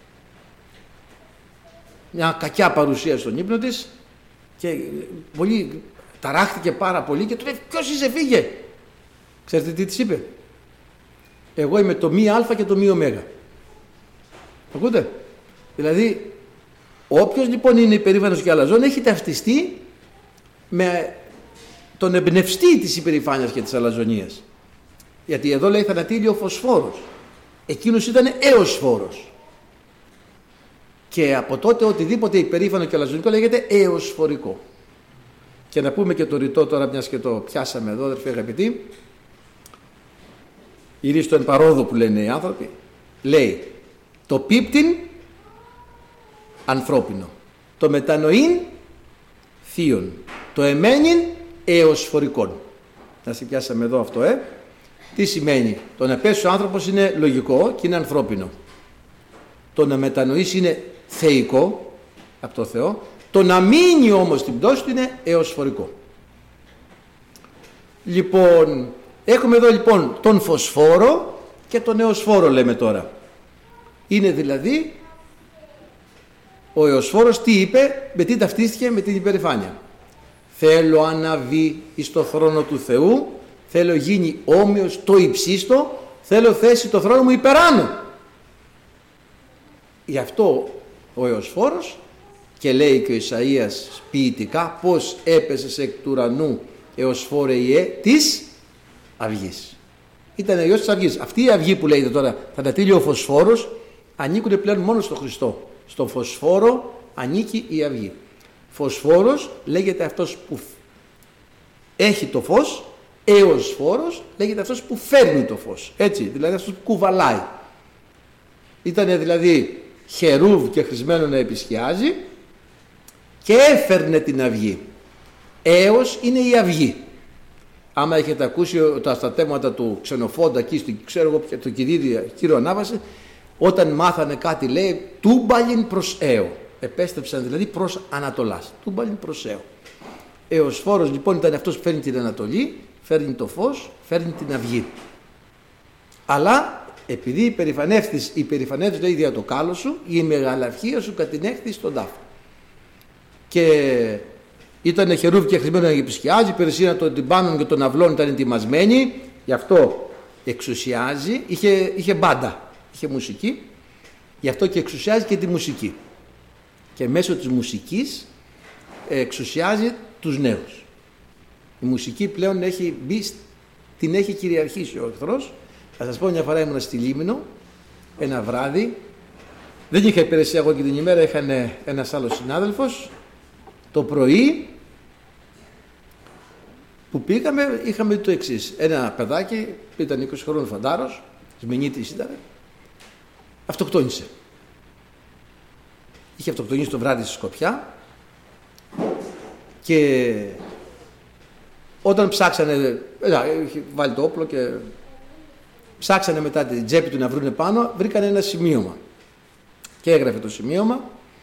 Speaker 1: μια κακιά παρουσία στον ύπνο της και πολύ ταράχτηκε πάρα πολύ και του λέει, ποιος είσαι, φύγε. Ξέρετε τι της είπε? Εγώ είμαι το μη α και το μη ω. Ακούτε? Δηλαδή όποιος λοιπόν είναι υπερήφανος και αλαζόν έχει ταυτιστεί με τον εμπνευστή της υπερηφάνειας και της αλαζονίας. Γιατί εδώ λέει θα ανατείλει ο φωσφόρος. Εκείνος ήταν έως φόρος. Και από τότε οτιδήποτε υπερήφανο και αλαζονικό λέγεται έως φορικό. Και να πούμε και το ρητό τώρα, μιας και το πιάσαμε εδώ, αδερφοί αγαπητοί, η ρίστο εν παρόδο που λένε οι άνθρωποι, λέει το πίπτην ανθρώπινο, το μετανοήν θείον, το εμένην έως φορικών. Να σε πιάσαμε εδώ αυτό, ε. Τι σημαίνει? Το να πέσει ο άνθρωπος είναι λογικό και είναι ανθρώπινο. Το να μετανοήσει είναι θεϊκό από το Θεό. Το να μείνει όμως στην πτώση του είναι έως φορικό. Λοιπόν, έχουμε εδώ λοιπόν τον φωσφόρο και τον εωσφόρο λέμε τώρα. Είναι δηλαδή ο εωσφόρος τι είπε, με τι ταυτίστηκε? Με την υπερηφάνεια. Θέλω αναβεί εις το θρόνο του Θεού, θέλω γίνει όμοιος το υψίστο, θέλω θέσει το θρόνο μου υπεράνω. Γι' αυτό ο εωσφόρος, και λέει και ο Ισαΐας ποιητικά, πως έπεσες εκ του ουρανού εωσφόρε ιέ της αυγής. Ήταν γιος της αυγής. Αυτή η αυγή που λέγεται τώρα θα ανατείλει ο φωσφόρος, ανήκουν πλέον μόνο στο Χριστό. Στον φωσφόρο ανήκει η αυγή. Φωσφόρος λέγεται αυτός που έχει το φως, εωσφόρος λέγεται αυτός που φέρνει το φως. Έτσι, δηλαδή αυτός που κουβαλάει. Ήτανε δηλαδή χερούβ και χρησμένο να επισκιάζει και έφερνε την αυγή. Έως είναι η αυγή. Άμα έχετε ακούσει τα στατέματα του Ξενοφόντα εκεί στο, ξέρω εγώ, το Κυρίδη, κύριο Ανάβαση, όταν μάθανε κάτι λέει τούμπαλιν προς έω. Επέστρεψαν δηλαδή προς Ανατολάς. Τούμπαλιν προς έω. Εωσφόρος λοιπόν ήταν αυτός που φέρνει την Ανατολή, φέρνει το φως, φέρνει την αυγή. Αλλά επειδή υπερηφανεύθης, υπερηφανεύθης λέει δια το κάλο σου, η μεγαλαυχία σου κατηνέχθη στον τάφο. Και ήταν χερούβι και χρησμένο για επισκιάζει, η υπηρεσία των τυμπάνων και των αυλών ήταν ετοιμασμένη, γι' αυτό εξουσιάζει, είχε, είχε μπάντα, είχε μουσική, γι' αυτό και εξουσιάζει και τη μουσική. Και μέσω της μουσικής εξουσιάζει τους νέους. Η μουσική πλέον έχει μπει, την έχει κυριαρχήσει ο εχθρός. Θα σας πω, μια φορά ήμουν στη Λίμνο, ένα βράδυ, δεν είχα υπηρεσία εγώ και την ημέρα, είχαν ένας άλλος συνάδελφος. Το πρωί που πήγαμε είχαμε το εξής: ένα παιδάκι, ήταν είκοσι χρόνων φαντάρος, σμηνίτης ήταν, αυτοκτόνησε. Είχε αυτοκτονήσει το βράδυ στη Σκοπιά και όταν ψάξανε, είχε βάλει το όπλο και ψάξανε μετά την τσέπη του να βρούνε πάνω, βρήκανε ένα σημείωμα και έγραφε το σημείωμα: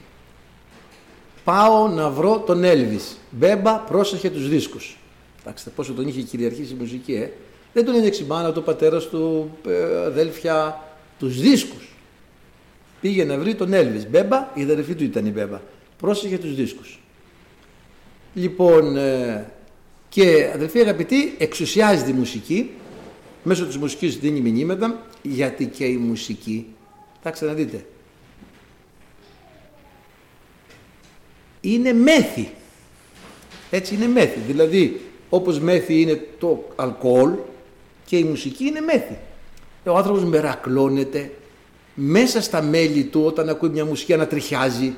Speaker 1: πάω να βρω τον Έλβις. Μπέμπα, πρόσεχε τους δίσκους. Κοιτάξτε πόσο τον είχε κυριαρχήσει η μουσική, ε. Δεν τον ένιωξε η μάνα του, ο πατέρας του, αδέλφια, τους δίσκους. Πήγε να βρει τον Έλβις. Μπέμπα, η αδερφή του ήταν η Μπέμπα. Πρόσεχε τους δίσκους. Λοιπόν, ε, και αδελφοί αγαπητοί, εξουσιάζει τη μουσική. Μέσω της μουσικής δίνει μηνύματα, γιατί και η μουσική, θα ξαναδείτε, είναι μέθη. Έτσι είναι μέθη. Δηλαδή, όπως μέθη είναι το αλκοόλ, και η μουσική είναι μέθη. Ο άνθρωπος μερακλώνεται μέσα στα μέλη του όταν ακούει μια μουσική, ανατριχιάζει,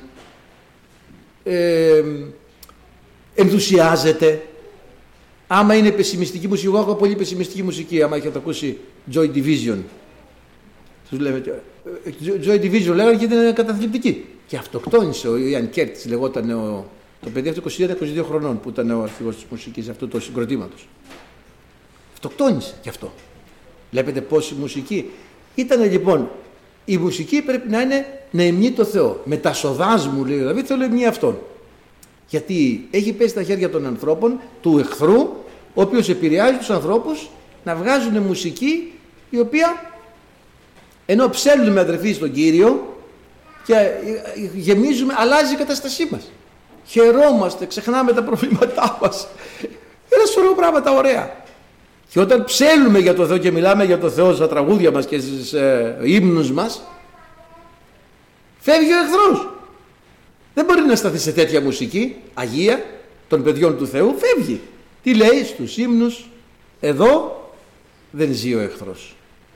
Speaker 1: ε, ενθουσιάζεται. Άμα είναι πεσημιστική μουσική, εγώ έχω πολύ πεσημιστική μουσική. Άμα έχετε ακούσει Joy Division, τους λέμε Joy Division, λέγανε και ήταν καταθλιπτική. Και αυτοκτόνησε ο Ιαν Κέρτης, λεγόταν ο, το παιδί αυτό είκοσι ένα είκοσι δύο χρονών που ήταν ο αρχηγός της μουσικής αυτού του συγκροτήματος. Αυτοκτόνησε κι αυτό. Βλέπετε πόση μουσική. Ήταν λοιπόν, η μουσική πρέπει να είναι να υμνεί το Θεό. Με τα σοδάς μου, λέει ο Δαβίδ, θέλω υμνεί αυτόν. Γιατί έχει πέσει στα χέρια των ανθρώπων, του εχθρού, ο οποίος επηρεάζει τους ανθρώπους να βγάζουν μουσική η οποία, ενώ ψέλνουμε αδερφοί στον Κύριο και γεμίζουμε, αλλάζει η κατάστασή μας. Χαιρόμαστε, ξεχνάμε τα προβλήματά μας. Ένα σωρό πράγματα ωραία. Και όταν ψέλνουμε για το Θεό και μιλάμε για το Θεό στα τραγούδια μας και στις ε, ύμνους μας, φεύγει ο εχθρός. Δεν μπορεί να σταθεί σε τέτοια μουσική αγία των παιδιών του Θεού, φεύγει. Τι λέει στους ύμνους? Εδώ δεν ζει ο εχθρός.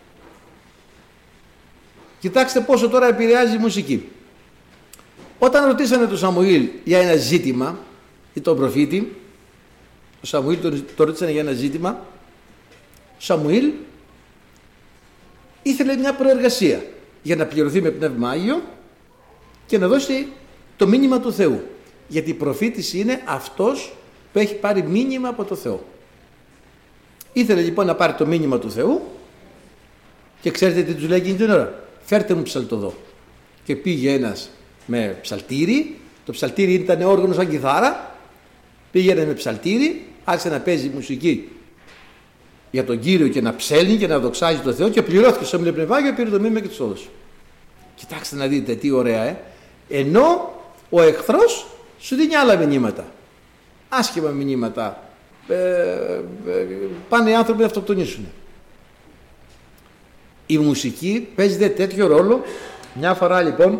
Speaker 1: Κοιτάξτε πόσο τώρα επηρεάζει η μουσική. Όταν ρωτήσανε τον Σαμουήλ για ένα ζήτημα, ή τον προφήτη, ο Σαμουήλ τον, τον ρωτήσανε για ένα ζήτημα, ο Σαμουήλ ήθελε μια προεργασία για να πληρωθεί με Πνεύμα Άγιο και να δώσει το μήνυμα του Θεού. Γιατί η προφήτης είναι αυτός που έχει πάρει μήνυμα από το Θεό. Ήθελε λοιπόν να πάρει το μήνυμα του Θεού και ξέρετε τι τους λέει εκείνη την ώρα? Φέρτε μου ψαλτοδό. Και πήγε ένας με ψαλτήρι, το ψαλτήρι ήταν όργανο σαν κιθάρα, πήγαινε με ψαλτήρι, άρχισε να παίζει μουσική για τον Κύριο και να ψέλνει και να δοξάζει τον Θεό και πληρώθηκε στο Πνευματικό και πήρε το μήνυμα και του έδωσε. Κοιτάξτε να δείτε τι ωραία, ε. Ενώ ο εχθρός σου δίνει άλλα μηνύματα, άσχημα μηνύματα, ε, ε, πάνε οι άνθρωποι να αυτοκτονήσουν. Η μουσική παίζει τέτοιο ρόλο. Μια φορά λοιπόν,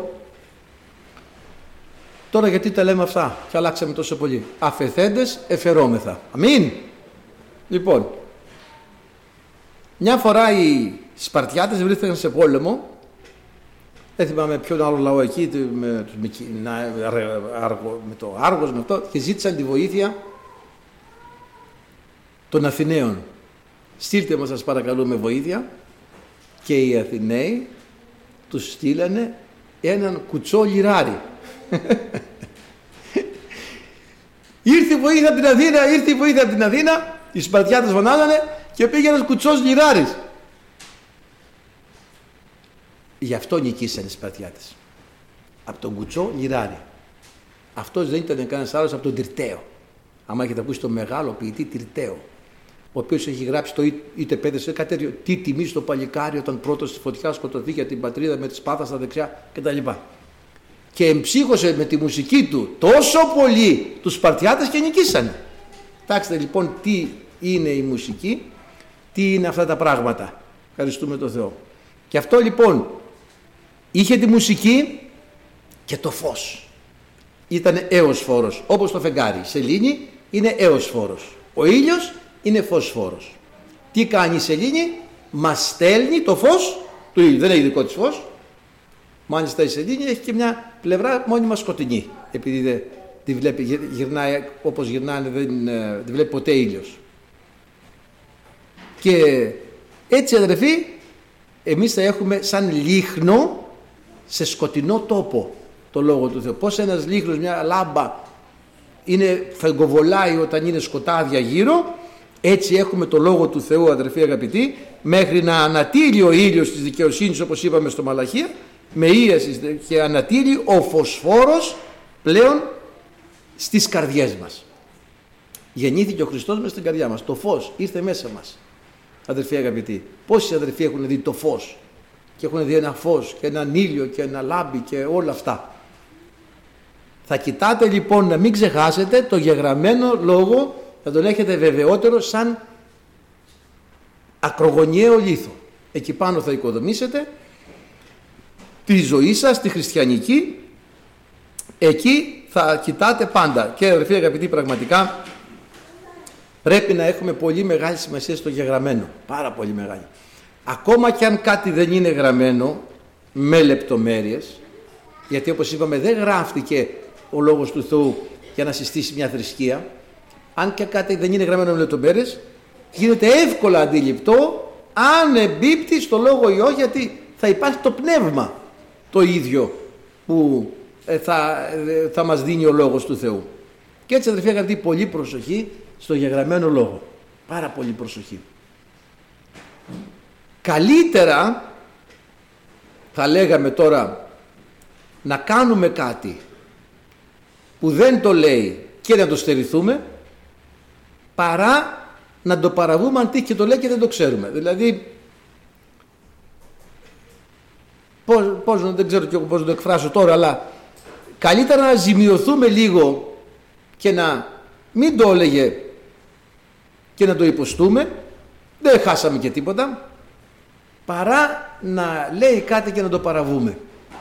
Speaker 1: τώρα γιατί τα λέμε αυτά και αλλάξαμε τόσο πολύ? Αφεθέντες εφερόμεθα. Αμήν. Λοιπόν, μια φορά οι Σπαρτιάτες βρίσκονταν σε πόλεμο, δεν θυμάμαι ποιον άλλο λαό εκεί, με, με, με το Άργος, με αυτό, και ζήτησαν τη βοήθεια των Αθηναίων. Στείλτε μας σας παρακαλούμε βοήθεια. Και οι Αθηναίοι τους στείλανε έναν κουτσό λιράρι. Ήρθε η βοήθεια από την Αθήνα, ήρθε η βοήθεια από την Αθήνα, οι Σπαρτιάτες φωνάζανε και πήγε ένας κουτσός λιράρης. Γι' αυτό νικήσανε οι Σπαρτιάτες. Από τον κουτσό λιράρι. Αυτός δεν ήταν κανένας άλλος από τον Τυρταίο. Άμα έχετε ακούσει τον μεγάλο ποιητή Τυρταίο. ο οποίος έχει γράψει το είτε πέδεσε κάτι τέτοιο, τι τιμή στο παλικάρι όταν πρώτος στη φωτιά σκοτωθεί για την πατρίδα με τη σπάθα στα δεξιά κτλ. Και εμψύχωσε με τη μουσική του τόσο πολύ τους Σπαρτιάτες και νικήσανε. Κοιτάξτε λοιπόν τι είναι η μουσική, τι είναι αυτά τα πράγματα. Ευχαριστούμε τον Θεό. Και αυτό λοιπόν είχε τη μουσική και το φως. Ήταν έως φόρος, όπως το φεγγάρι. Η σελήνη είναι έως φόρος. Ο ήλιος είναι φως φόρος. Τι κάνει η σελήνη? Μας στέλνει το φως του ήλιου. Δεν έχει δικό της φως. Μάλιστα η σελήνη έχει και μια πλευρά μόνιμα σκοτεινή. Επειδή δεν τη βλέπει, γυρνάει όπως γυρνάνε, δεν τη βλέπει ποτέ ήλιος. Και έτσι αδερφοί, εμείς θα έχουμε σαν λίχνο σε σκοτεινό τόπο το Λόγο του Θεού. Πώς ένας λίχνος, μια λάμπα είναι, φεγγοβολάει όταν είναι σκοτάδια γύρω, έτσι έχουμε το Λόγο του Θεού, αδερφοί αγαπητοί, μέχρι να ανατείλει ο ήλιος της δικαιοσύνης, όπως είπαμε στο Μαλαχία, με ίαση και ανατείλει ο φωσφόρος πλέον στις καρδιές μας. Γεννήθηκε ο Χριστός μες στην καρδιά μας. Το φως ήρθε μέσα μας. Αδερφοί αγαπητοί, πόσοι αδερφοί έχουν δει το φως και έχουν δει ένα φως και έναν ήλιο και ένα λάμπι και όλα αυτά. Θα κοιτάτε λοιπόν να μην ξεχάσετε το γεγραμμένο λόγο, θα τον έχετε βεβαιότερο σαν ακρογωνιαίο λίθο. Εκεί πάνω θα οικοδομήσετε τη ζωή σας, τη χριστιανική, εκεί θα κοιτάτε πάντα. Και αδερφοί αγαπητοί, πραγματικά πρέπει να έχουμε πολύ μεγάλη σημασία στο γεγραμμένο, πάρα πολύ μεγάλη. Ακόμα και αν κάτι δεν είναι γραμμένο με λεπτομέρειες, γιατί όπως είπαμε δεν γράφτηκε ο Λόγος του Θεού για να συστήσει μια θρησκεία, αν και κάτι δεν είναι γραμμένο με λεπτομέρειες, γίνεται εύκολα αντιληπτό αν εμπίπτει στο Λόγο ή όχι, γιατί θα υπάρχει το πνεύμα το ίδιο που θα, θα μας δίνει ο Λόγος του Θεού. Και έτσι αδερφοί αγαπητοί, πολύ προσοχή στο γεγραμμένο λόγο. Πάρα πολύ προσοχή. Καλύτερα θα λέγαμε τώρα να κάνουμε κάτι που δεν το λέει και να το στερηθούμε, παρά να το παραβούμε αν τύχει και το λέει και δεν το ξέρουμε. Δηλαδή πώς, πώς, δεν ξέρω και πώς να το εκφράσω τώρα, αλλά καλύτερα να ζημιωθούμε λίγο και να μην το έλεγε και να το υποστούμε, δεν χάσαμε και τίποτα, παρά να λέει κάτι και να το παραβούμε.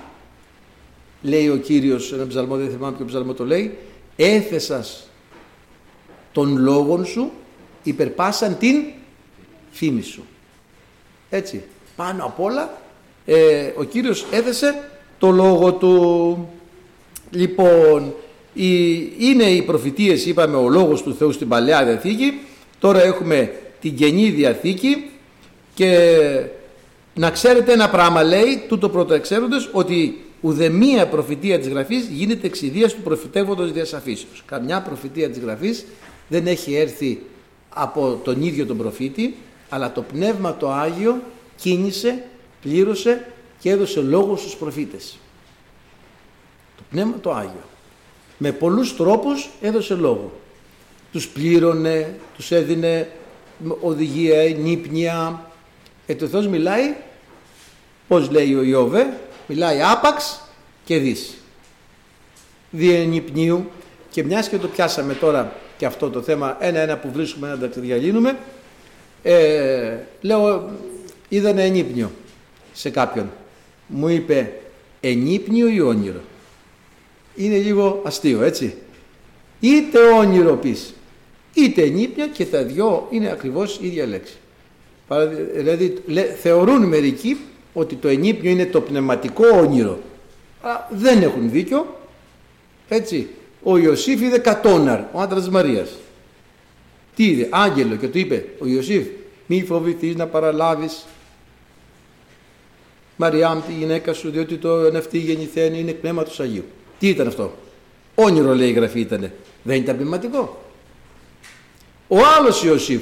Speaker 1: Λέει ο Κύριος, ένα ψαλμό, δεν θυμάμαι ποιο ψαλμό το λέει, έθεσας των λόγων σου υπερπάσαν την φήμη σου. Έτσι, πάνω απ' όλα ε, ο Κύριος έθεσε το λόγο του. Λοιπόν, η, είναι οι προφητείες, είπαμε, ο λόγος του Θεού στην Παλαιά Διαθήκη. Τώρα έχουμε την Καινή Διαθήκη και να ξέρετε ένα πράγμα, λέει, τούτο πρωτοεξέροντες, ότι ουδεμία προφητεία της Γραφής γίνεται εξιδίας του προφητεύοντος διασαφήσεως. Καμιά προφητεία της Γραφής δεν έχει έρθει από τον ίδιο τον προφήτη, αλλά το Πνεύμα το Άγιο κίνησε, πλήρωσε και έδωσε λόγο στους προφήτες. Το Πνεύμα το Άγιο με πολλούς τρόπους έδωσε λόγο. Τους πλήρωνε, τους έδινε οδηγία, νύπνια. Ε, ο Θεός μιλάει, πώς λέει ο Ιώβε, μιλάει άπαξ και δις. Διενυπνίου. Και μιας και το πιάσαμε τώρα και αυτό το θέμα, ένα-ένα που βρίσκουμε να τα ξεδιαλύνουμε, ε, λέω, είδα ένα ενύπνιο σε κάποιον. Μου είπε, ενύπνιο ή όνειρο? Είναι λίγο αστείο, έτσι. Είτε όνειρο πεις, είτε ενύπνιο, και τα δυο είναι ακριβώς η ίδια λέξη. Δηλαδή θεωρούν μερικοί ότι το ενύπνιο είναι το πνευματικό όνειρο. Α, δεν έχουν δίκιο. Έτσι, ο Ιωσήφ είδε κατόναρ, ο άντρας της Μαρίας. Τι είδε? Άγγελο, και του είπε ο Ιωσήφ, μη φοβηθείς να παραλάβεις Μαριάμ τη γυναίκα σου, διότι το αυτή γεννηθένει είναι πνεύματος Αγίου. Τι ήταν αυτό? Όνειρο, λέει η Γραφή, ήτανε. Δεν ήταν πνευματικό? Ο άλλος Ιωσήφ,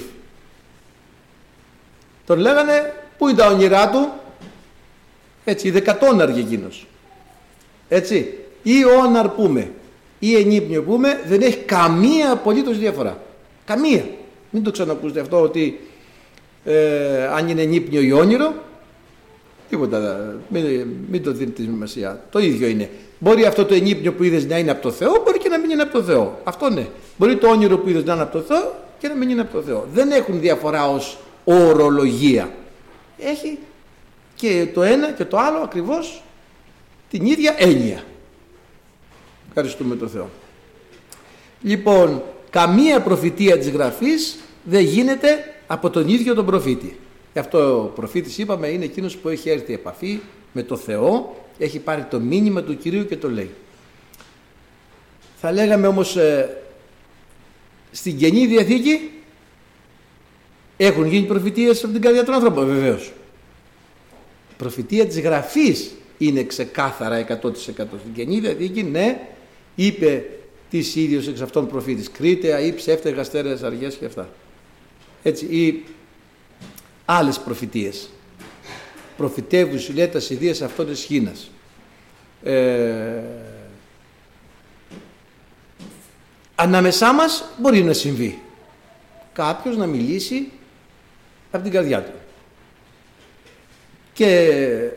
Speaker 1: τον λέγανε, πού είναι τα όνειρά του? Έτσι, είδε κατόναρ εκείνος. Έτσι, ή όναρ πούμε ή ενύπνιο πούμε, δεν έχει καμία απολύτως διαφορά. Καμία. Μην το ξανακούσετε αυτό ότι ε, αν είναι νύπνιο ή όνειρο, τίποτα, μην, μην το δίνετε σημασία. Το ίδιο είναι. Μπορεί αυτό το ενύπνιο που είδες να είναι από το Θεό, μπορεί και να μην είναι από το Θεό. Αυτό ναι. Μπορεί το όνειρο που είδες να είναι από το Θεό και να μην είναι από το Θεό. Δεν έχουν διαφορά ως ορολογία. Έχει και το ένα και το άλλο ακριβώς την ίδια έννοια. Ευχαριστούμε τον Θεό. Λοιπόν, καμία προφητεία της Γραφής δεν γίνεται από τον ίδιο τον προφήτη. Γι' αυτό ο προφήτης, είπαμε, είναι εκείνος που έχει έρθει επαφή με το Θεό, έχει πάρει το μήνυμα του Κυρίου και το λέει. Θα λέγαμε όμως ε, στην Καινή Διαθήκη έχουν γίνει προφητείες από την καρδιά των ανθρώπων, βεβαίως. Η προφητεία της Γραφής είναι ξεκάθαρα εκατό τοις εκατό. Στην Καινή Διαθήκη, ναι, είπε της ίδιος εξ αυτών προφήτης, κρίτεα ή ψεύτες αστέρες αργές και αυτά. Έτσι, ή άλλες προφητείες. Προφητεύουν σου λέει τα ιδίες αυτών της Χίνας. Ε, ανάμεσά μας μπορεί να συμβεί κάποιος να μιλήσει από την καρδιά του και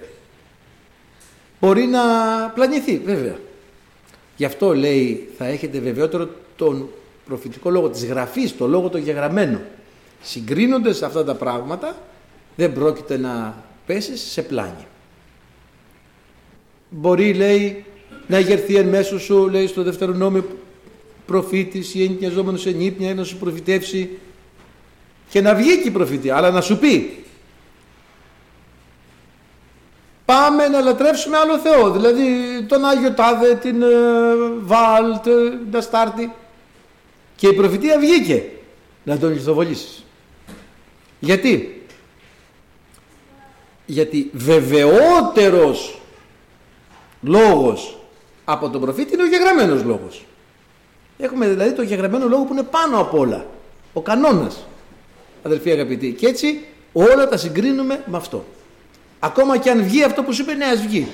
Speaker 1: μπορεί να πλανηθεί, βέβαια. Γι' αυτό λέει θα έχετε βεβαιότερο τον προφητικό λόγο της Γραφής, το λόγο το γεγραμμένο. Συγκρίνοντας αυτά τα πράγματα δεν πρόκειται να πέσεις σε πλάνη. Μπορεί, λέει, να γερθεί εν μέσω σου, λέει, στο Δευτερονόμιο προφήτης ή ενοικιαζόμενος εν ύπνοια να σου προφητεύσει και να βγει και η προφητεία, αλλά να σου πει πάμε να λατρεύσουμε άλλο Θεό, δηλαδή τον Άγιο Τάδε, την ε, Βάλ, την Αστάρτη, και η προφητεία βγήκε να τον λιθοβολήσεις. Γιατί? Γιατί βεβαιότερος λόγος από τον προφήτη είναι ο γεγραμμένος λόγος. Έχουμε δηλαδή το γεγραμμένο λόγο που είναι πάνω απ' όλα, ο κανόνας, αδελφοί αγαπητοί, και έτσι όλα τα συγκρίνουμε με αυτό. Ακόμα και αν βγει αυτό που σου είπε, ναι, ας βγει.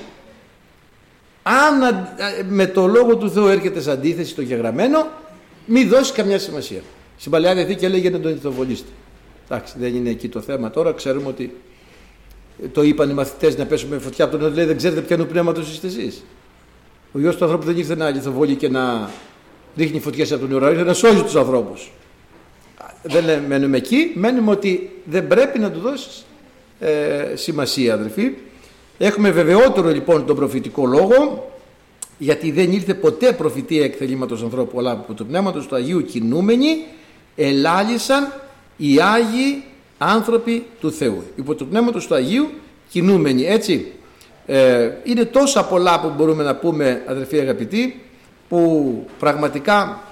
Speaker 1: Αν με το λόγο του Θεού έρχεται σε αντίθεση το γεγραμμένο, μην δώσει καμιά σημασία. Στην Παλαιά Διαθήκη έλεγε να τον λιθοβολήσετε. Εντάξει, δεν είναι εκεί το θέμα τώρα. Ξέρουμε ότι το είπαν οι μαθητές να πέσουμε φωτιά από τον, λέει, δεν ξέρετε ποιανού πνεύματος είστε εσείς. Ο Υιός του ανθρώπου δεν ήρθε να λιθοβολεί και να ρίχνει φωτιές από τον ουρανό, ήρθε να σώζει τους ανθρώπους. Δεν μένουμε εκεί, μένουμε ότι δεν πρέπει να του δώσεις ε, σημασία, αδελφοί. Έχουμε βεβαιότερο λοιπόν τον προφητικό λόγο, γιατί δεν ήρθε ποτέ προφητεία εκ θελήματος ανθρώπου, αλλά από το πνεύματος του Αγίου κινούμενοι ελάλησαν οι Άγιοι άνθρωποι του Θεού. Υπό το πνεύματος του Αγίου κινούμενοι, έτσι. Ε, είναι τόσα πολλά που μπορούμε να πούμε, αδελφοί αγαπητοί, που πραγματικά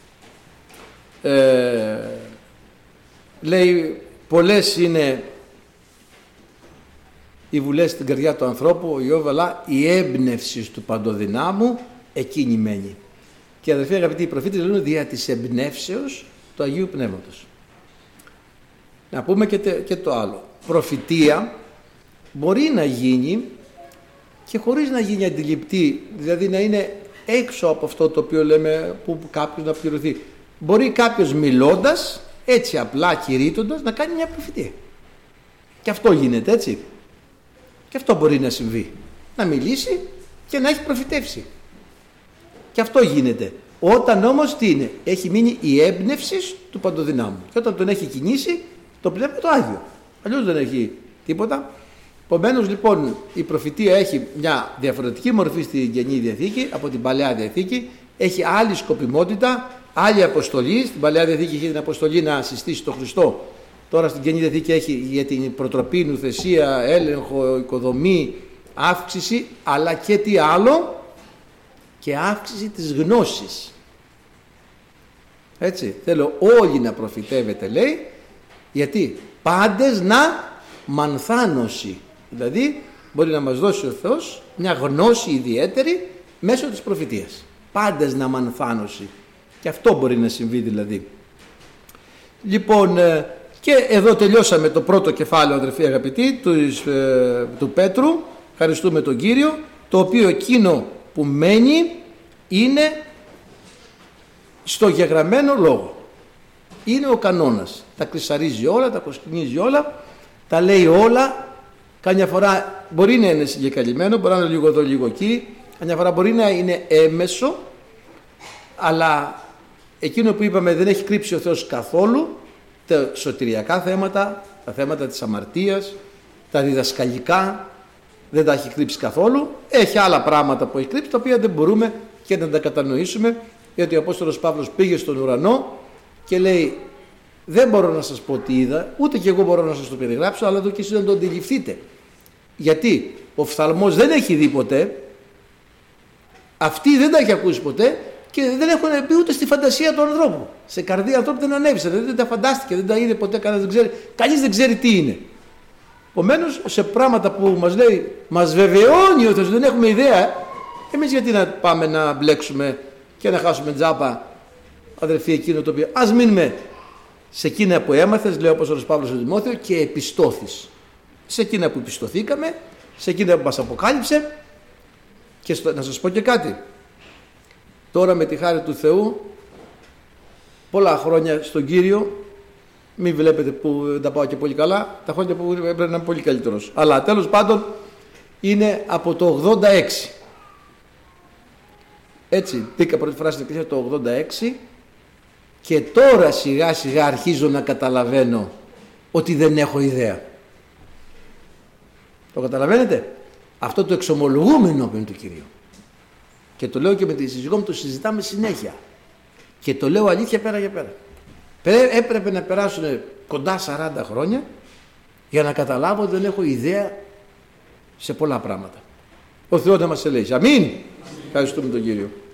Speaker 1: ε, λέει πολλές είναι οι βουλές στην καρδιά του ανθρώπου, ο Ιώβ, αλλά η έμπνευση του παντοδυνάμου εκείνη μένει. Και αδελφοί αγαπητοί, οι προφήτες λένε δια της εμπνεύσεως του Αγίου Πνεύματος. Να πούμε και, τε, και το άλλο. Προφητεία μπορεί να γίνει και χωρίς να γίνει αντιληπτή, δηλαδή να είναι έξω από αυτό το οποίο λέμε που κάποιος να πληρωθεί. Μπορεί κάποιος μιλώντας, έτσι απλά κηρύττοντας, να κάνει μια προφητεία. Και αυτό γίνεται, έτσι. Και αυτό μπορεί να συμβεί. Να μιλήσει και να έχει προφητεύσει. Και αυτό γίνεται. Όταν όμως τι είναι? Έχει μείνει η έμπνευση του παντοδυνάμου. Και όταν τον έχει κινήσει το πνεύμα το Άγιο. Αλλιώς δεν έχει τίποτα. Επομένως λοιπόν η προφητεία έχει μια διαφορετική μορφή στην Καινή Διαθήκη από την Παλαιά Διαθήκη. Έχει άλλη σκοπιμότητα, άλλη αποστολή. Στην Παλαιά Διαθήκη είχε την αποστολή να συστήσει τον Χριστό. Τώρα στην Καινή Διαθήκη έχει για την προτροπή, νουθεσία, έλεγχο, οικοδομή, αύξηση, αλλά και τι άλλο? Και αύξηση της γνώσης. Έτσι, θέλω όλοι να προφητεύετε, λέει, γιατί πάντες να μανθάνωση. Δηλαδή μπορεί να μας δώσει ο Θεός μια γνώση ιδιαίτερη μέσω της προφητείας. Πάντες να μανθάνωση. Και αυτό μπορεί να συμβεί δηλαδή. Λοιπόν, και εδώ τελειώσαμε το πρώτο κεφάλαιο, αδερφοί αγαπητοί, του, ε, του Πέτρου. Ευχαριστούμε τον Κύριο, το οποίο εκείνο που μένει είναι στο γεγραμμένο λόγο. είναι ο κανόνας. Τα κρυσαρίζει όλα, τα κοσκινίζει όλα, τα λέει όλα. Καμιά φορά μπορεί να είναι συγκεκαλυμμένο, μπορεί να είναι λίγο εδώ, λίγο εκεί. Καμιά φορά μπορεί να είναι έμεσο, αλλά εκείνο που είπαμε δεν έχει κρύψει ο Θεός καθόλου. Τα σωτηριακά θέματα, τα θέματα της αμαρτίας, τα διδασκαλικά, δεν τα έχει κρύψει καθόλου. Έχει άλλα πράγματα που έχει κρύψει, τα οποία δεν μπορούμε και να τα κατανοήσουμε, γιατί ο Απόστολος Παύλος πήγε στον ουρανό και λέει, δεν μπορώ να σας πω τι είδα, ούτε και εγώ μπορώ να σας το περιγράψω, αλλά εδώ και εσείς να το αντιληφθείτε. Γιατί ο οφθαλμός δεν έχει δει ποτέ, αυτή δεν τα έχει ακούσει ποτέ και δεν έχουν πει ούτε στη φαντασία του ανθρώπου. Σε καρδία ανθρώπου δεν ανέβησε, δεν, δεν τα φαντάστηκε, δεν τα είδε ποτέ, κανείς δεν ξέρει, κανείς δεν ξέρει τι είναι. Επομένως, σε πράγματα που μας λέει, μας βεβαιώνει ότι δεν έχουμε ιδέα, εμείς γιατί να πάμε να μπλέξουμε και να χάσουμε τζάπα, αδερφοί, εκείνο το οποίο. Ας μείνουμε σε εκείνα που έμαθες, λέει ο Απόστολος Παύλος στον Τιμόθεο, και επιστώθης. Σε εκείνα που επιστωθήκαμε, σε εκείνα που μας αποκάλυψε. Και στο, να σας πω και κάτι. Τώρα με τη χάρη του Θεού, πολλά χρόνια στον Κύριο, μην βλέπετε που δεν τα πάω και πολύ καλά, τα χρόνια που έπρεπε να είμαι πολύ καλύτερος. Αλλά τέλος πάντων είναι από το ογδόντα έξι. Έτσι, μπήκα πρώτη φορά στην εκκλησία το ογδόντα έξι και τώρα σιγά σιγά αρχίζω να καταλαβαίνω ότι δεν έχω ιδέα. Το καταλαβαίνετε? Αυτό το εξομολογούμε ενώπιον του Κυρίου. Και το λέω και με τη σύζυγό μου, το συζητάμε συνέχεια. Και το λέω αλήθεια πέρα για πέρα. Έπρεπε να περάσουν κοντά σαράντα χρόνια για να καταλάβω ότι δεν έχω ιδέα σε πολλά πράγματα. Ο Θεός να μας ελέγξει. Αμήν. Ευχαριστούμε τον Κύριο.